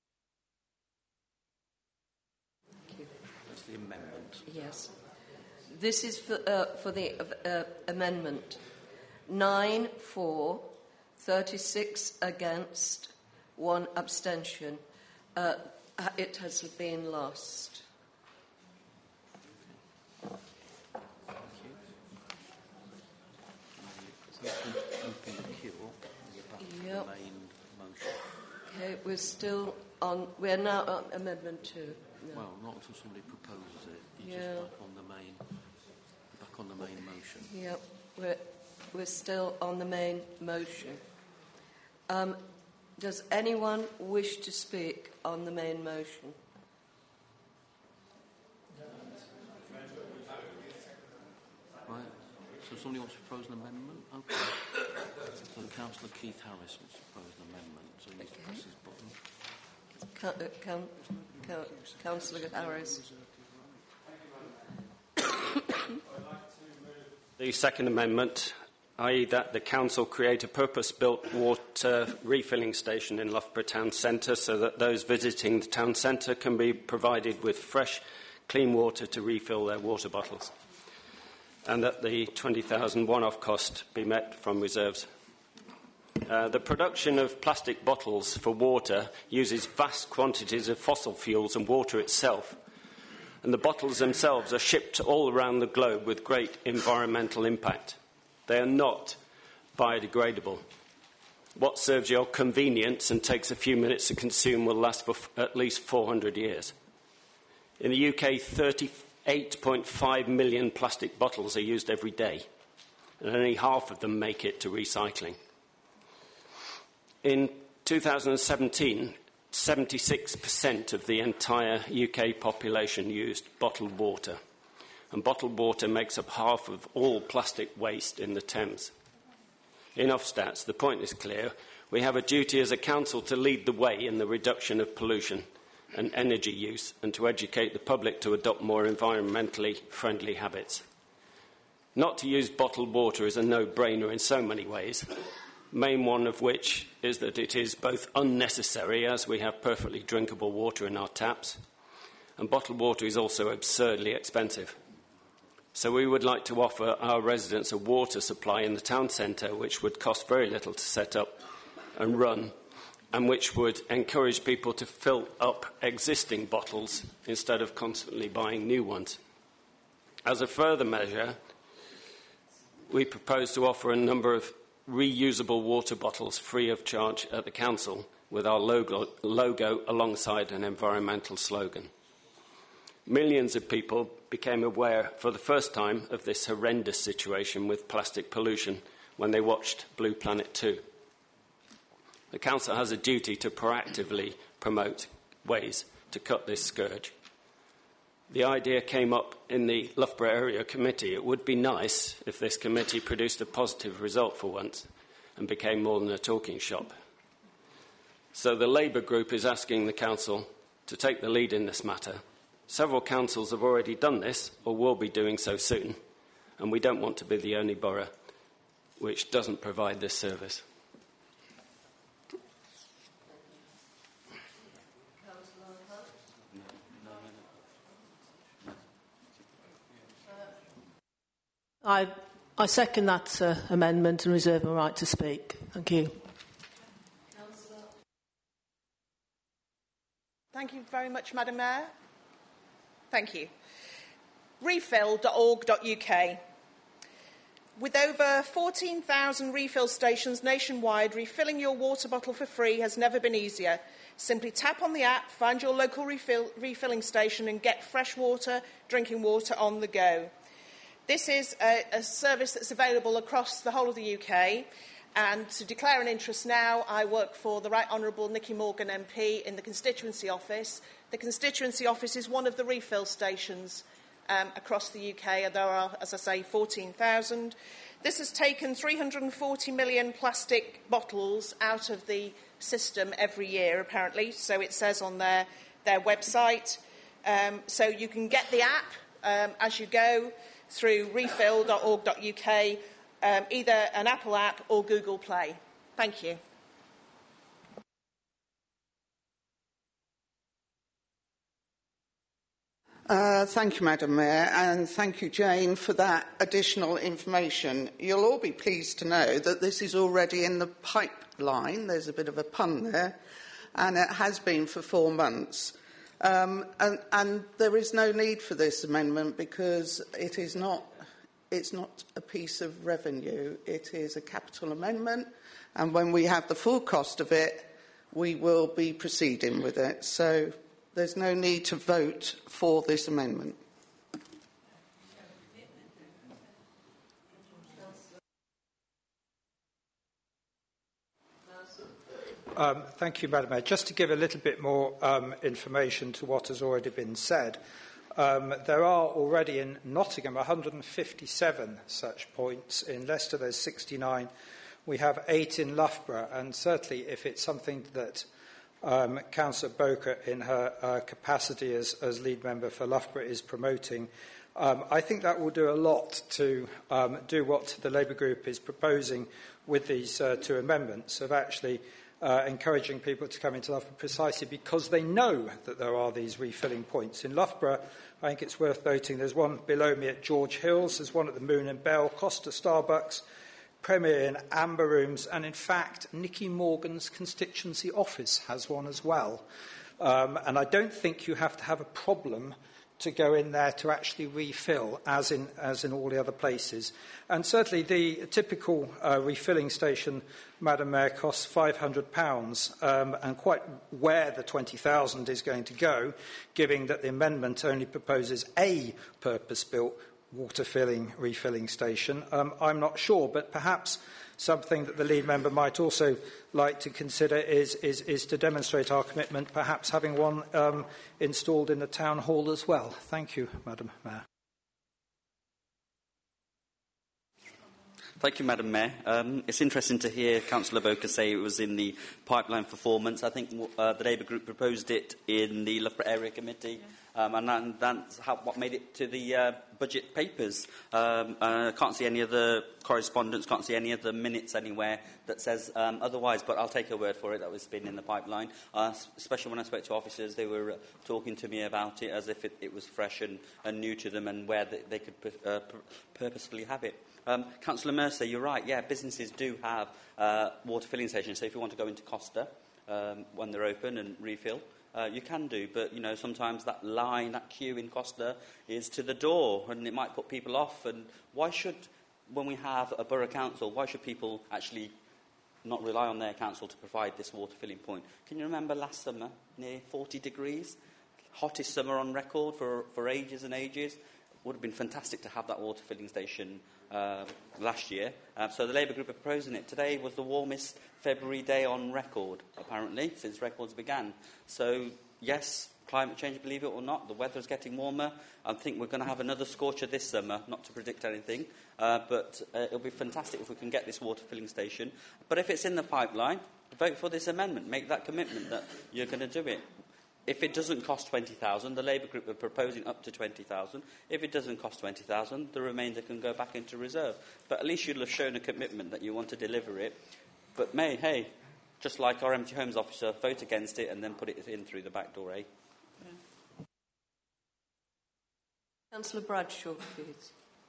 Speaker 1: Thank you.
Speaker 4: That's the amendment.
Speaker 1: Yes. This is for, uh, for the uh, amendment. Nine for, thirty-six against, one abstention. Uh, it has been lost. Yep. Okay, we're still on. We're now on amendment two. No.
Speaker 4: Well, not until somebody proposes it. You're
Speaker 1: Yeah.
Speaker 4: just back on the main, back on the main motion.
Speaker 1: Yep, we're we're still on the main motion. Um, does anyone wish to speak on the main motion?
Speaker 4: Right. So somebody wants to propose an amendment? Okay. So Councillor Keith Harris wants to propose an amendment. So he needs to press his button.
Speaker 1: Ca- uh, Coun- Coun- Councillor Harris.
Speaker 13: The second amendment, that is that the Council create a purpose-built water refilling station in Loughborough Town Centre so that those visiting the town centre can be provided with fresh, clean water to refill their water bottles, and that the twenty thousand one-off cost be met from reserves. Uh, the production of plastic bottles for water uses vast quantities of fossil fuels and water itself, and the bottles themselves are shipped all around the globe with great environmental impact. They are not biodegradable. What serves your convenience and takes a few minutes to consume will last for f- at least four hundred years. In the U K, thirty-eight point five million plastic bottles are used every day, and only half of them make it to recycling. In two thousand seventeen, seventy-six percent of the entire U K population used bottled water, and bottled water makes up half of all plastic waste in the Thames. Enough stats, the point is clear. We have a duty as a council to lead the way in the reduction of pollution and energy use, and to educate the public to adopt more environmentally friendly habits. Not to use bottled water is a no-brainer in so many ways, main one of which is that it is both unnecessary, as we have perfectly drinkable water in our taps, and bottled water is also absurdly expensive. So we would like to offer our residents a water supply in the town centre which would cost very little to set up and run, and which would encourage people to fill up existing bottles instead of constantly buying new ones. As a further measure, we propose to offer a number of reusable water bottles free of charge at the council, with our logo, logo alongside an environmental slogan. Millions of people became aware for the first time of this horrendous situation with plastic pollution when they watched Blue Planet two. The council has a duty to proactively promote ways to cut this scourge. The idea came up in the Loughborough Area Committee. It would be nice if this committee produced a positive result for once and became more than a talking shop. So the Labour group is asking the council to take the lead in this matter. Several councils have already done this, or will be doing so soon, and we don't want to be the only borough which doesn't provide this service.
Speaker 6: I, I second that uh, amendment and reserve my right to speak. Thank you.
Speaker 14: Thank you very much, Madam Mayor. Thank you. refill dot org dot U K. With over fourteen thousand refill stations nationwide, refilling your water bottle for free has never been easier. Simply tap on the app, find your local refill, refilling station and get fresh water, drinking water on the go. This is a, a service that's available across the whole of the U K. And to declare an interest now, I work for the Right Honourable Nicky Morgan M P in the constituency office. The constituency office is one of the refill stations um, across the U K. There are, as I say, fourteen thousand. This has taken three hundred forty million plastic bottles out of the system every year, apparently. So it says on their, their website. Um, so you can get the app um, as you go through refill dot org dot U K, um, either an Apple app or Google Play. Thank you.
Speaker 17: Uh, thank you, Madam Mayor, and thank you, Jane, for that additional information. You'll all be pleased to know that this is already in the pipeline. There's a bit of a pun there, and it has been for four months. Um, and, and there is no need for this amendment because it is not, it's not a piece of revenue. It is a capital amendment, and when we have the full cost of it, we will be proceeding with it. So there's no need to vote for this amendment.
Speaker 3: Um, thank you, Madam Mayor. Just to give a little bit more um, information to what has already been said, um, there are already in Nottingham one hundred fifty-seven such points. In Leicester, there's sixty-nine. We have eight in Loughborough, and certainly if it's something that um, Councillor Boker, in her uh, capacity as, as lead member for Loughborough, is promoting, um, I think that will do a lot to um, do what the Labour group is proposing with these uh, two amendments of actually Uh, encouraging people to come into Loughborough precisely because they know that there are these refilling points. In Loughborough, I think it's worth noting there's one below me at George Hills, there's one at the Moon and Bell, Costa Starbucks, Premier Inn, Amber Rooms, and in fact, Nicky Morgan's constituency office has one as well. Um, and I don't think you have to have a problem to go in there to actually refill, as in, as in all the other places. And certainly the typical uh, refilling station, Madam Mayor, costs five hundred pounds, um, and quite where the twenty thousand is going to go, given that the amendment only proposes a purpose-built water-filling, refilling station, um, I'm not sure, but perhaps something that the lead member might also like to consider is, is, is to demonstrate our commitment, perhaps having one um, installed in the town hall as well. Thank you, Madam Mayor.
Speaker 21: Thank you, Madam Mayor. Um, it's interesting to hear Councillor Boker say it was in the pipeline for four months. I think uh, the Labour group proposed it in the Loughborough Area Committee, um, and that, that's how, what made it to the uh, budget papers. Um, uh, can't see any other correspondence, can't see any other minutes anywhere that says um, otherwise, but I'll take a word for it. That was been in the pipeline. Uh, especially when I spoke to officers, they were uh, talking to me about it as if it, it was fresh and, and new to them and where they, they could uh, purposefully have it. Um, Councillor Mercer, you're right, yeah, businesses do have uh, water filling stations, so if you want to go into Costa um, when they're open and refill, uh, you can do, but, you know, sometimes that line, that queue in Costa is to the door, and it might put people off, and why should, when we have a borough council, why should people actually not rely on their council to provide this water filling point? Can you remember last summer, near forty degrees, hottest summer on record for, for ages and ages? Would have been fantastic to have that water filling station uh, last year. Uh, so the Labour group are proposing it. Today was the warmest February day on record, apparently, since records began. So, yes, climate change, believe it or not, the weather's getting warmer. I think we're going to have another scorcher this summer, not to predict anything, uh, but uh, it'll be fantastic if we can get this water filling station. But if it's in the pipeline, vote for this amendment. Make that commitment that you're going to do it. If it doesn't cost twenty thousand, the Labour group are proposing up to twenty thousand. If it doesn't cost twenty thousand, the remainder can go back into reserve. But at least you'll have shown a commitment that you want to deliver it. But May, hey, just like our Empty Homes officer, vote against it and then put it in through the back door, eh?
Speaker 1: Yeah. Councillor Bradshaw, please.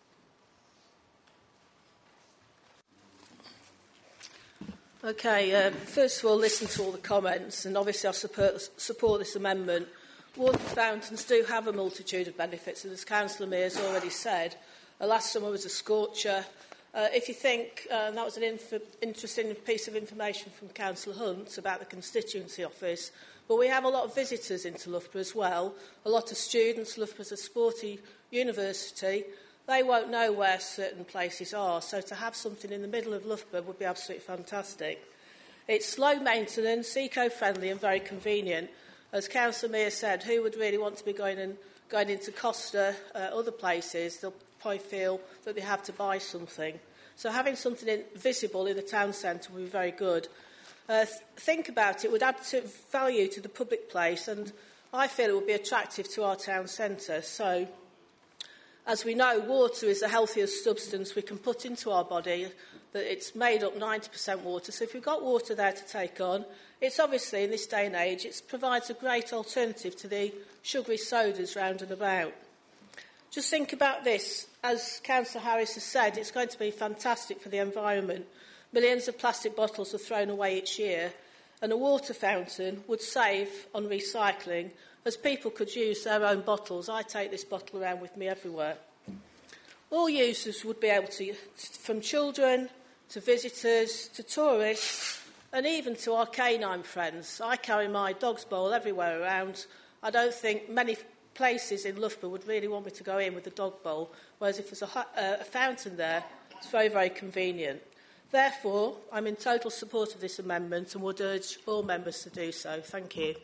Speaker 6: Okay, uh, first of all, listen to all the comments, and obviously I support, support this amendment. Water fountains do have a multitude of benefits, and as Councillor Mears has already said, uh, last summer was a scorcher. Uh, if you think, uh, and that was an inf- interesting piece of information from Councillor Hunt about the constituency office, but we have a lot of visitors into Loughborough as well, a lot of students. Loughborough's a sporty university. They won't know where certain places are, so to have something in the middle of Loughborough would be absolutely fantastic. It's low maintenance, eco-friendly and very convenient. As Councillor Mears said, who would really want to be going, in, going into Costa, uh, other places? They'll probably feel that they have to buy something. So having something in, visible in the town centre would be very good. Uh, th- think about it, it would add to value to the public place, and I feel it would be attractive to our town centre. So As we know, water is the healthiest substance we can put into our body, that it's made up ninety percent water. So if we've got water there to take on, it's obviously, in this day and age, it provides a great alternative to the sugary sodas round and about. Just think about this. As Councillor Harris has said, it's going to be fantastic for the environment. Millions of plastic bottles are thrown away each year, and a water fountain would save on recycling, as people could use their own bottles. I take this bottle around with me everywhere. All users would be able to, from children to visitors to tourists and even to our canine friends. I carry my dog's bowl everywhere around. I don't think many places in Loughborough would really want me to go in with a dog bowl, whereas if there's a, uh, a fountain there, it's very, very convenient. Therefore, I'm in total support of this amendment and would urge all members to do so. Thank you.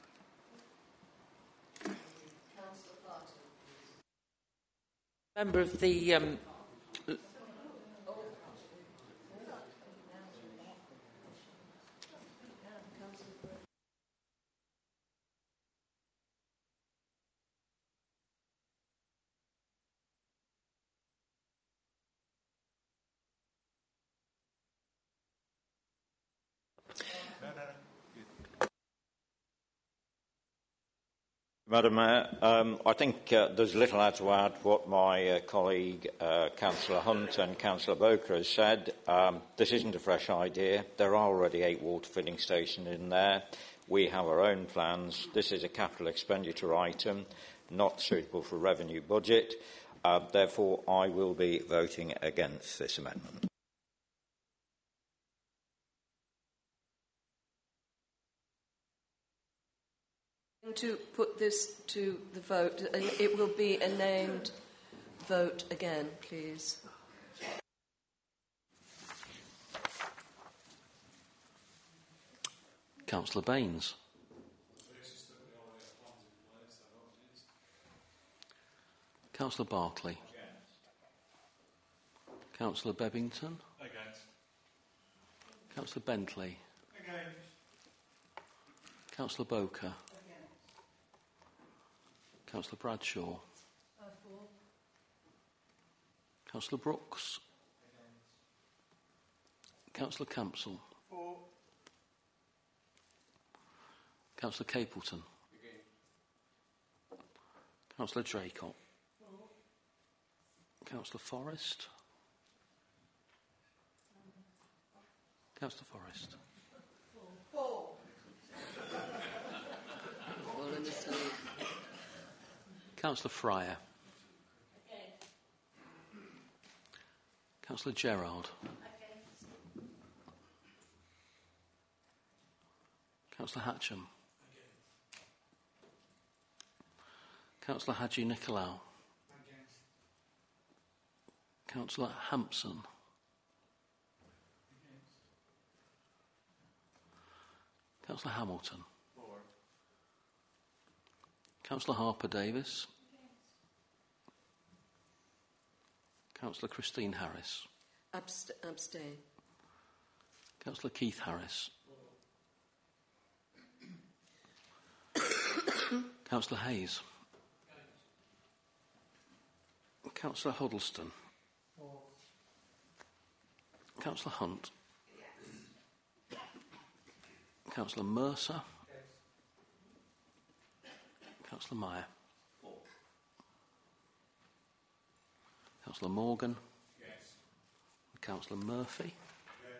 Speaker 5: Member of the um,
Speaker 12: Madam Mayor, um, I think uh, there's little to add what my uh, colleague, uh, Councillor Hunt and Councillor Boker has said. Um, this isn't a fresh idea. There are already eight water filling stations in there. We have our own plans. This is a capital expenditure item, not suitable for revenue budget. Uh, therefore, I will be voting against this amendment.
Speaker 1: To put this to the vote, and it will be a named vote again, please.
Speaker 4: Councillor Baines. Councillor Barclay. Councillor Bebbington.
Speaker 16: Against.
Speaker 4: Councillor Bentley.
Speaker 16: Against.
Speaker 4: Councillor Boker. Councillor Bradshaw.
Speaker 6: Uh, for.
Speaker 4: Councillor Brooks. Councillor Campsell.
Speaker 16: For.
Speaker 4: Councillor Capleton. Councillor Draycott. Councillor Forrest. Councillor Forrest.
Speaker 6: Four.
Speaker 1: Fallen asleep.
Speaker 4: Councillor Fryer.
Speaker 6: Against.
Speaker 4: Councillor Gerard.
Speaker 6: Against.
Speaker 4: Councillor Hatcham. Councillor Haji Nicolau.
Speaker 16: Against.
Speaker 4: Councillor Hampson.
Speaker 16: Against.
Speaker 4: Councillor Hamilton.
Speaker 16: For.
Speaker 4: Councillor Harper Davis. Councillor Christine Harris.
Speaker 1: Abst- abstain.
Speaker 4: Councillor Keith Harris. Councillor Hayes. Councillor Huddleston. Councillor Hunt. Councillor Mercer. Councillor Meyer. Councillor Morgan.
Speaker 16: Yes.
Speaker 4: Councillor Murphy.
Speaker 16: Yes.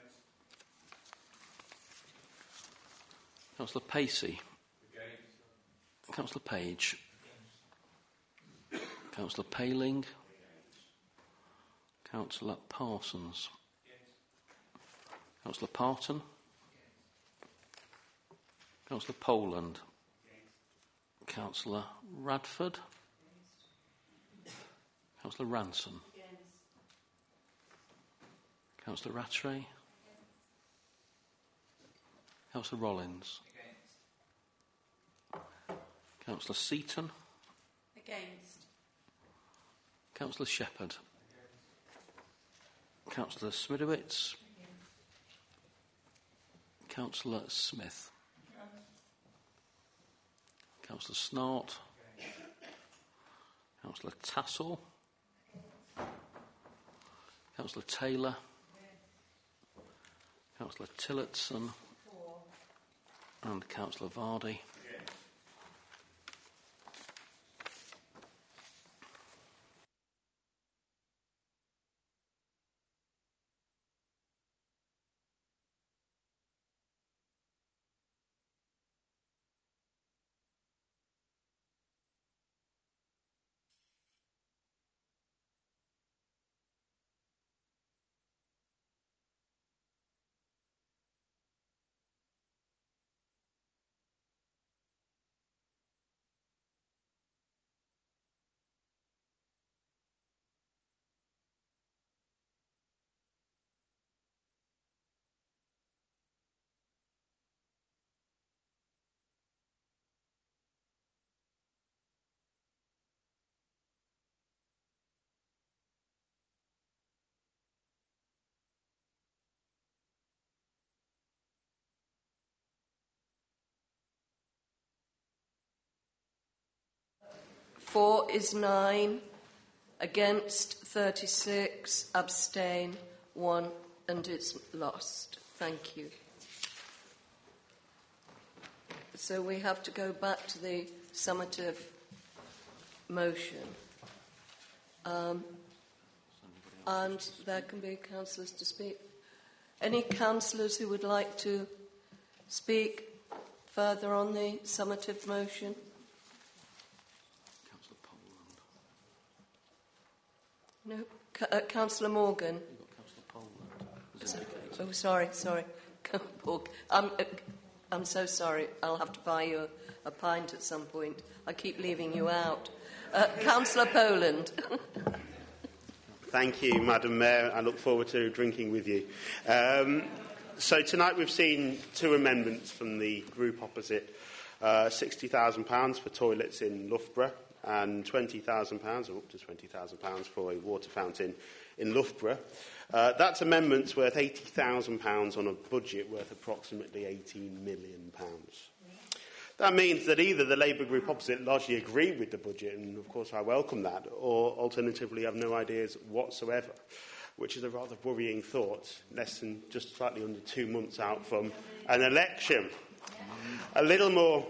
Speaker 4: Councillor Pacey.
Speaker 16: Against.
Speaker 4: Councillor Page. Councillor Paling. Councillor Parsons. Councillor Parton. Councillor Poland. Councillor Radford. Councillor Ransom. Councillor Rattray. Councillor Rollins. Councillor Seaton.
Speaker 11: Against.
Speaker 4: Councillor Shepherd. Councillor Smidowitz. Councillor Smith. Councillor Snart. Councillor Tassell. Councillor Taylor. Councillor Tillotson. And Councillor Vardy.
Speaker 1: For is nine, against thirty-six, abstain one, and it's lost. Thank you. So we have to go back to the summative motion. Um, and there can be councillors to speak. Any councillors who would like to speak further on the summative motion? No. C- uh, Councillor Morgan. Oh, sorry, sorry. I'm, uh, I'm so sorry. I'll have to buy you a, a pint at some point. I keep leaving you out. Uh, Councillor Poland.
Speaker 2: Thank you, Madam Mayor. I look forward to drinking with you. Um, so tonight we've seen two amendments from the group opposite. Uh, sixty thousand pounds for toilets in Loughborough and twenty thousand pounds, or up to twenty thousand pounds, for a water fountain in Loughborough. Uh, that's amendments worth eighty thousand pounds on a budget worth approximately eighteen million pounds. That means that either the Labour group opposite largely agree with the budget, and of course I welcome that, or alternatively have no ideas whatsoever, which is a rather worrying thought, less than just slightly under two months out from an election. A little more.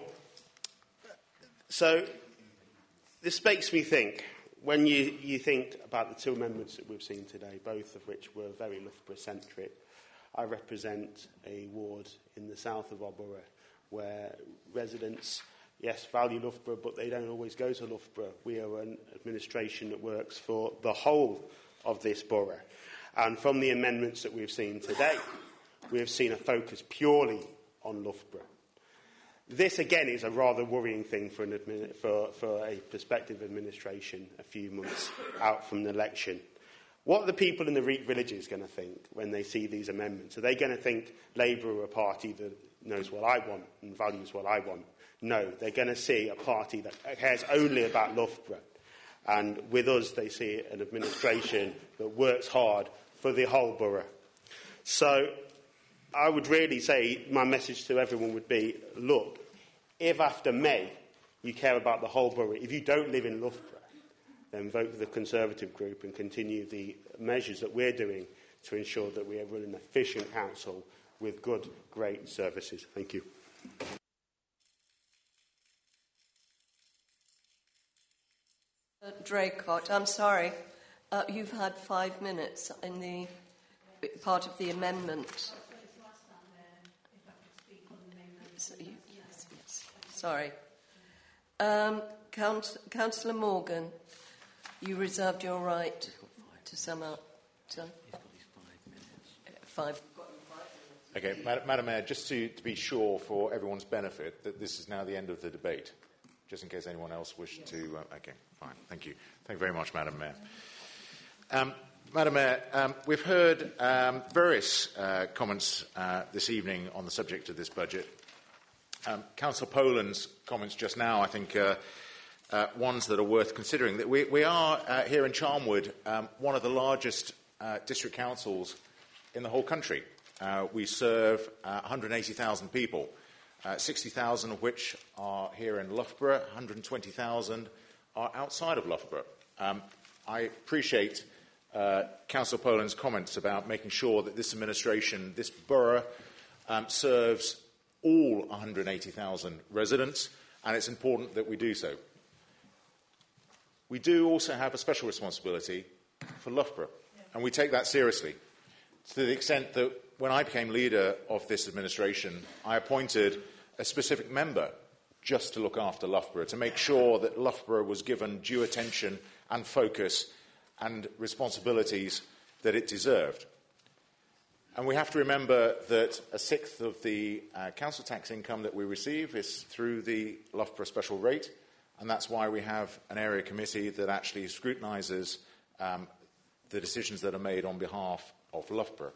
Speaker 2: So this makes me think, when you, you think about the two amendments that we've seen today, both of which were very Loughborough-centric. I represent a ward in the south of our borough where residents, yes, value Loughborough, but they don't always go to Loughborough. We are an administration that works for the whole of this borough. And from the amendments that we've seen today, we have seen a focus purely on Loughborough. This, again, is a rather worrying thing for, an admi- for, for a prospective administration a few months out from the election. What are the people in the re- villages going to think when they see these amendments? Are they going to think Labour are a party that knows what I want and values what I want? No, they're going to see a party that cares only about Loughborough. And with us, they see an administration that works hard for the whole borough. So I would really say my message to everyone would be, look, if after May you care about the whole borough, if you don't live in Loughborough, then vote for the Conservative group and continue the measures that we're doing to ensure that we run an efficient council with good, great services. Thank you.
Speaker 1: Uh, Draycott, I'm sorry. Uh, you've had five minutes in the part of the amendment. So you, yes, yes. Sorry. Um, Count, Councillor Morgan, you reserved your right to sum up. So, five.
Speaker 9: Okay, Madam, Madam Mayor, just to, to be sure for everyone's benefit that this is now the end of the debate, just in case anyone else wished to... Uh, okay, fine. Thank you. Thank you very much, Madam Mayor. Um, Madam Mayor, um, we've heard um, various uh, comments uh, this evening on the subject of this budget. Um, Councillor Poland's comments just now, I think, uh, uh, ones that are worth considering. That we, we are, uh, here in Charnwood, um, one of the largest uh, district councils in the whole country. Uh, we serve uh, one hundred eighty thousand people, uh, sixty thousand of which are here in Loughborough, one hundred twenty thousand are outside of Loughborough. Um, I appreciate uh, Councillor Poland's comments about making sure that this administration, this borough, um, serves all one hundred eighty thousand residents, and it's important that we do so. We do also have a special responsibility for Loughborough, and we take that seriously, to the extent that when I became leader of this administration, I appointed a specific member just to look after Loughborough, to make sure that Loughborough was given due attention and focus and responsibilities that it deserved. And we have to remember that a sixth of the uh, council tax income that we receive is through the Loughborough special rate, and that's why we have an area committee that actually scrutinises um, the decisions that are made on behalf of Loughborough.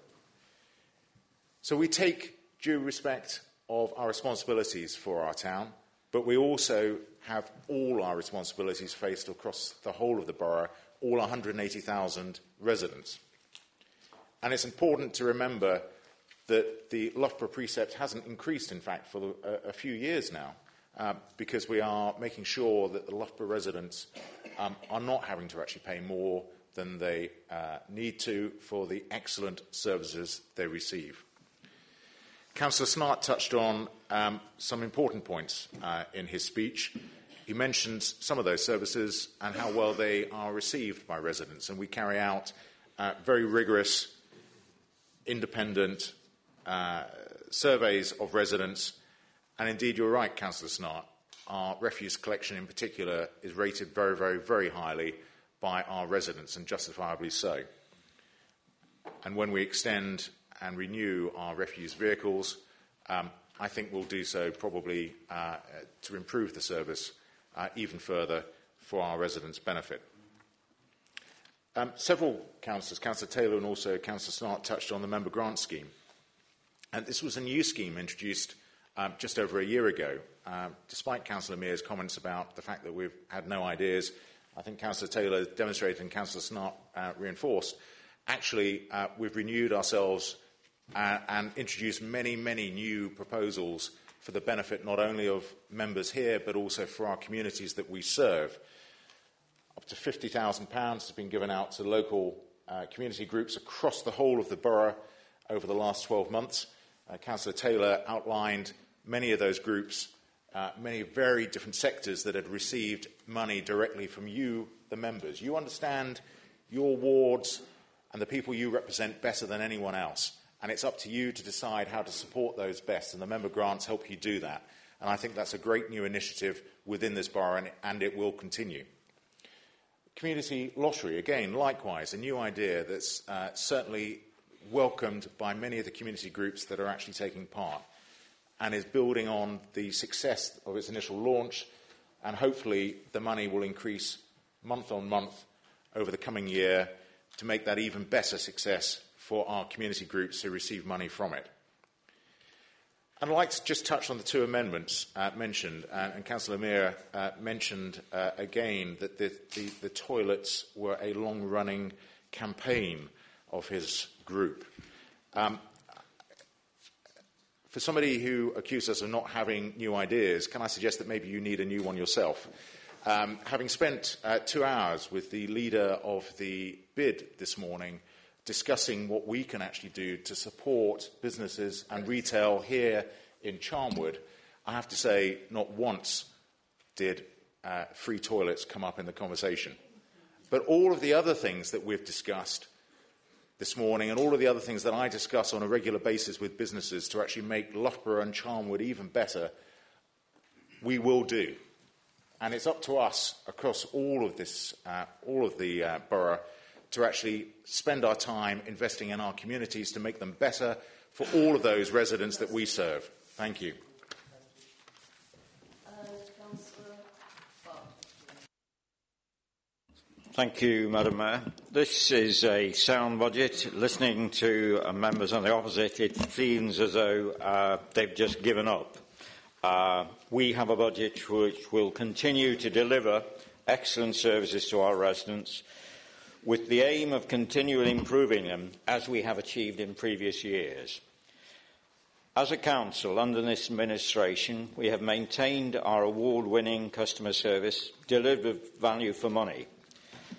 Speaker 9: So we take due respect of our responsibilities for our town, but we also have all our responsibilities faced across the whole of the borough, all one hundred eighty thousand residents. And it's important to remember that the Loughborough precept hasn't increased, in fact, for a, a few years now, uh, because we are making sure that the Loughborough residents um, are not having to actually pay more than they uh, need to for the excellent services they receive. Councillor Snart touched on um, some important points uh, in his speech. He mentioned some of those services and how well they are received by residents, and we carry out uh, very rigorous, independent uh, surveys of residents. And indeed, you're right, Councillor Snart, our refuse collection in particular is rated very, very, very highly by our residents, and justifiably so. And when we extend and renew our refuse vehicles, um, I think we'll do so probably uh, to improve the service uh, even further for our residents' benefit. Um, several councillors, Councillor Taylor and also Councillor Snart, touched on the member grant scheme. And this was a new scheme introduced um, just over a year ago. Uh, despite Councillor Mears' comments about the fact that we've had no ideas, I think Councillor Taylor demonstrated and Councillor Snart uh, reinforced, actually uh, we've renewed ourselves uh, and introduced many, many new proposals for the benefit not only of members here but also for our communities that we serve. Up to fifty thousand pounds has been given out to local uh, community groups across the whole of the borough over the last twelve months. Uh, Councillor Taylor outlined many of those groups, uh, many very different sectors that had received money directly from you, the members. You understand your wards and the people you represent better than anyone else, and it's up to you to decide how to support those best, and the member grants help you do that. And I think that's a great new initiative within this borough, and, and it will continue. Community lottery, again, likewise, a new idea that's uh, certainly welcomed by many of the community groups that are actually taking part, and is building on the success of its initial launch, and hopefully the money will increase month on month over the coming year to make that even better success for our community groups who receive money from it. I'd like to just touch on the two amendments uh, mentioned, uh, and Councillor Amir uh, mentioned uh, again that the, the, the toilets were a long-running campaign of his group. Um, for somebody who accuses us of not having new ideas, can I suggest that maybe you need a new one yourself? Um, having spent uh, two hours with the leader of the bid this morning, discussing what we can actually do to support businesses and retail here in Charnwood, I have to say not once did uh, free toilets come up in the conversation. But all of the other things that we've discussed this morning and all of the other things that I discuss on a regular basis with businesses to actually make Loughborough and Charnwood even better, we will do. And it's up to us across all of this, uh, all of the uh, borough, to actually spend our time investing in our communities to make them better for all of those residents that we serve. Thank you.
Speaker 12: Thank you, Madam Mayor. This is a sound budget. Listening to uh, members on the opposite, it seems as though uh, they've just given up. Uh, we have a budget which will continue to deliver excellent services to our residents, with the aim of continually improving them as we have achieved in previous years. As a council under this administration, we have maintained our award-winning customer service, delivered value for money.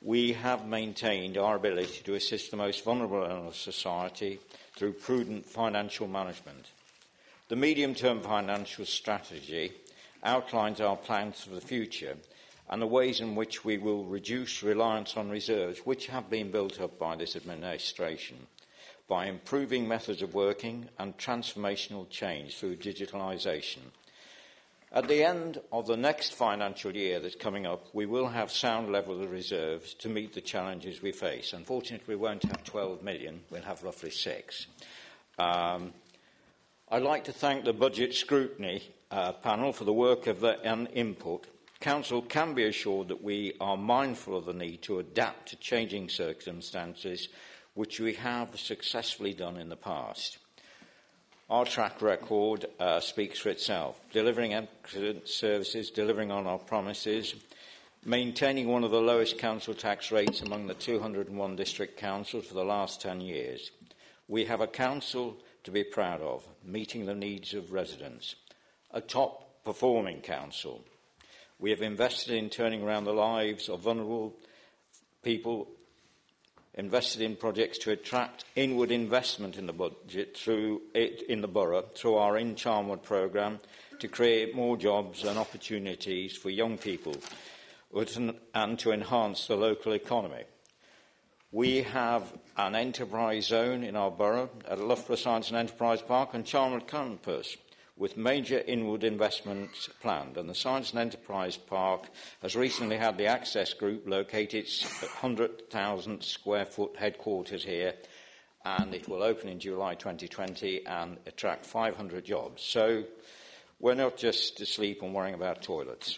Speaker 12: we have maintained our ability to assist the most vulnerable in our society through prudent financial management. The medium-term financial strategy outlines our plans for the future and the ways in which we will reduce reliance on reserves which have been built up by this administration by improving methods of working and transformational change through digitalisation. At the end of the next financial year that's coming up, we will have sound levels of reserves to meet the challenges we face. Unfortunately, we won't have twelve million, we'll have roughly six. Um, I'd like to thank the Budget Scrutiny uh, panel for the work of the, and input. Council can be assured that we are mindful of the need to adapt to changing circumstances, which we have successfully done in the past. Our track record uh, speaks for itself, delivering excellent services, delivering on our promises, maintaining one of the lowest council tax rates among the two hundred and one district councils for the last ten years. We have a council to be proud of, meeting the needs of residents, a top-performing council. We have invested in turning around the lives of vulnerable people, invested in projects to attract inward investment in the budget through it in the borough through our In Charnwood programme to create more jobs and opportunities for young people and to enhance the local economy. We have an enterprise zone in our borough at Loughborough Science and Enterprise Park and Charnwood Campus, with major inward investments planned. And the Science and Enterprise Park has recently had the Access Group locate its one hundred thousand square foot headquarters here, and it will open in July twenty twenty and attract five hundred jobs. So we're not just asleep and worrying about toilets.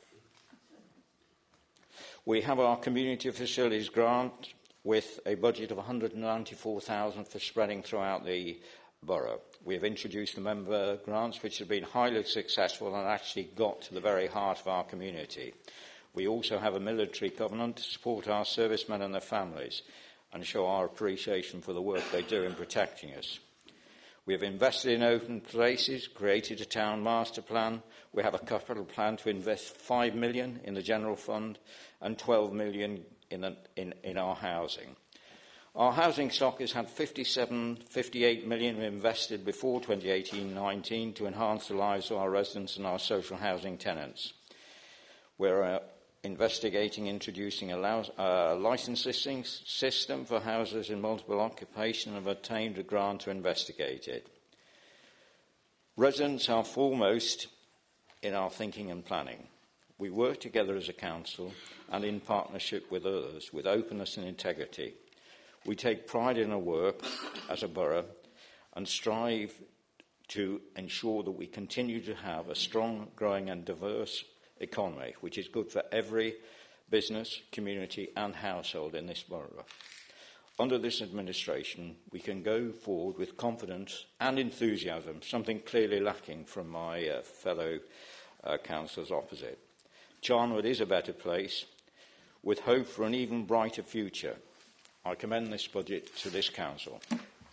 Speaker 12: We have our Community Facilities Grant with a budget of one hundred and ninety-four thousand for spreading throughout the borough. We have introduced the member grants, which have been highly successful and actually got to the very heart of our community. We also have a military covenant to support our servicemen and their families and show our appreciation for the work they do in protecting us. We have invested in open places, created a town master plan. We have a capital plan to invest five million pounds in the general fund and twelve million pounds in, the, in, in our housing. Our housing stock has had fifty-seven, fifty-eight million invested before twenty eighteen nineteen to enhance the lives of our residents and our social housing tenants. We're uh, investigating introducing a uh, licensing system for houses in multiple occupation and have obtained a grant to investigate it. Residents are foremost in our thinking and planning. We work together as a council and in partnership with others with openness and integrity. We take pride in our work as a borough and strive to ensure that we continue to have a strong, growing and diverse economy, which is good for every business, community and household in this borough. Under this administration, we can go forward with confidence and enthusiasm, something clearly lacking from my uh, fellow uh, councillors opposite. Charnwood is a better place, with hope for an even brighter future. I commend this budget to this council.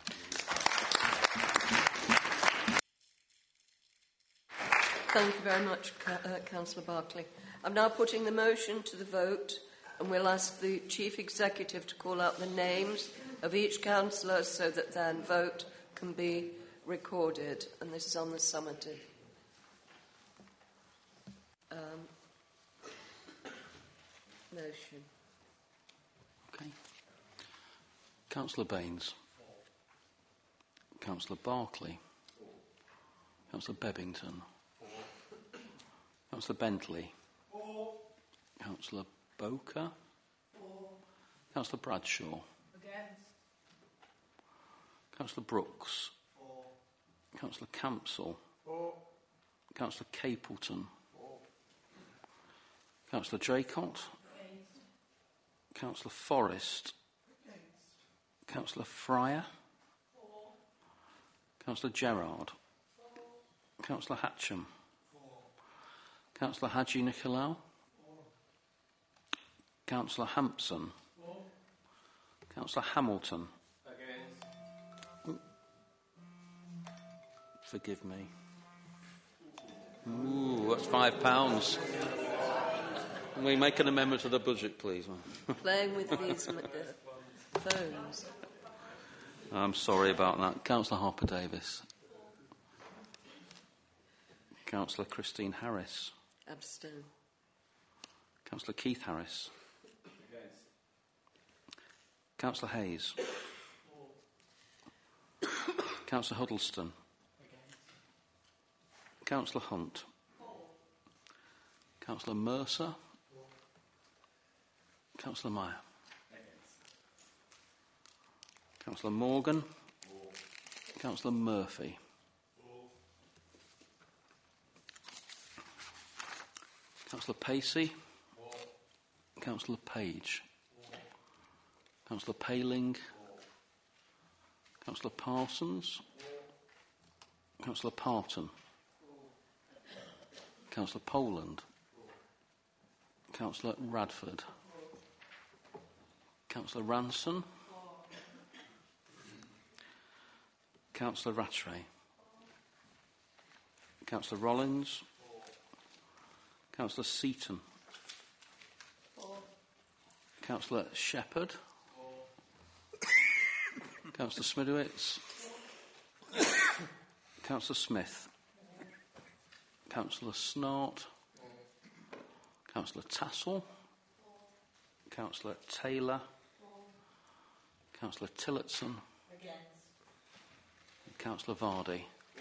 Speaker 1: Thank you very much, uh, Councillor Barclay. I'm now putting the motion to the vote, and we'll ask the Chief Executive to call out the names of each councillor so that then vote can be recorded. And this is on the summative. Um, motion.
Speaker 4: Okay. Councillor Baines. Councillor Barclay. Councillor Bebbington. Councillor Bentley. Councillor Boker. Councillor Bradshaw.
Speaker 16: Against.
Speaker 4: Councillor Brooks. Councillor Campsall. Councillor Capleton. Councillor Draycott. Councillor Forrest. Councillor Fryer. Councillor Gerard. Councillor Hatcham. Councillor Haji Nicolau. Councillor Hampson. Councillor Hamilton. Against. Forgive me. Ooh, that's five pounds. Can we make an amendment to the budget, please?
Speaker 1: Playing with these uh, phones.
Speaker 4: I'm sorry about that. Councillor Harper-Davis. Councillor Christine Harris.
Speaker 1: Abstain.
Speaker 4: Councillor Keith Harris.
Speaker 16: Against.
Speaker 4: Councillor Hayes. Councillor Huddleston.
Speaker 16: Against.
Speaker 4: Councillor Hunt. Councillor Mercer. Councillor Meyer. Councillor Morgan. Councillor Murphy. Councillor Pacey. Councillor Page. Councillor Paling. Councillor Parsons. Councillor Parton. Councillor Poland. Councillor Radford. Councillor Ranson. Councillor Rattray. Councillor Rollins. Councillor Seaton. Councillor Shepherd. Councillor Smidowitz. Councillor Smith. Councillor Snart. Councillor Tassell. Councillor Taylor. Councillor Tillotson.
Speaker 16: Against.
Speaker 4: Councillor Vardy.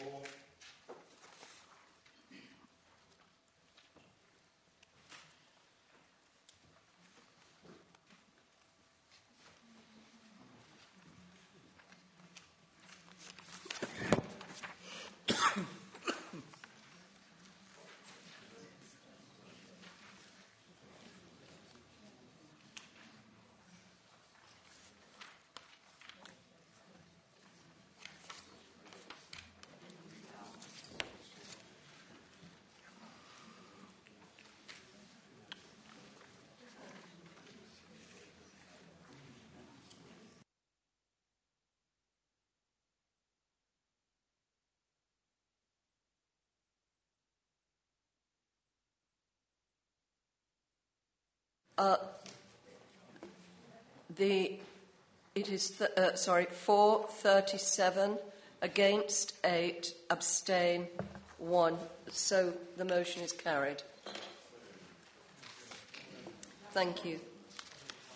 Speaker 1: Uh, the it is th- uh, sorry four thirty-seven against eight, abstain one. So the motion is carried. Thank you.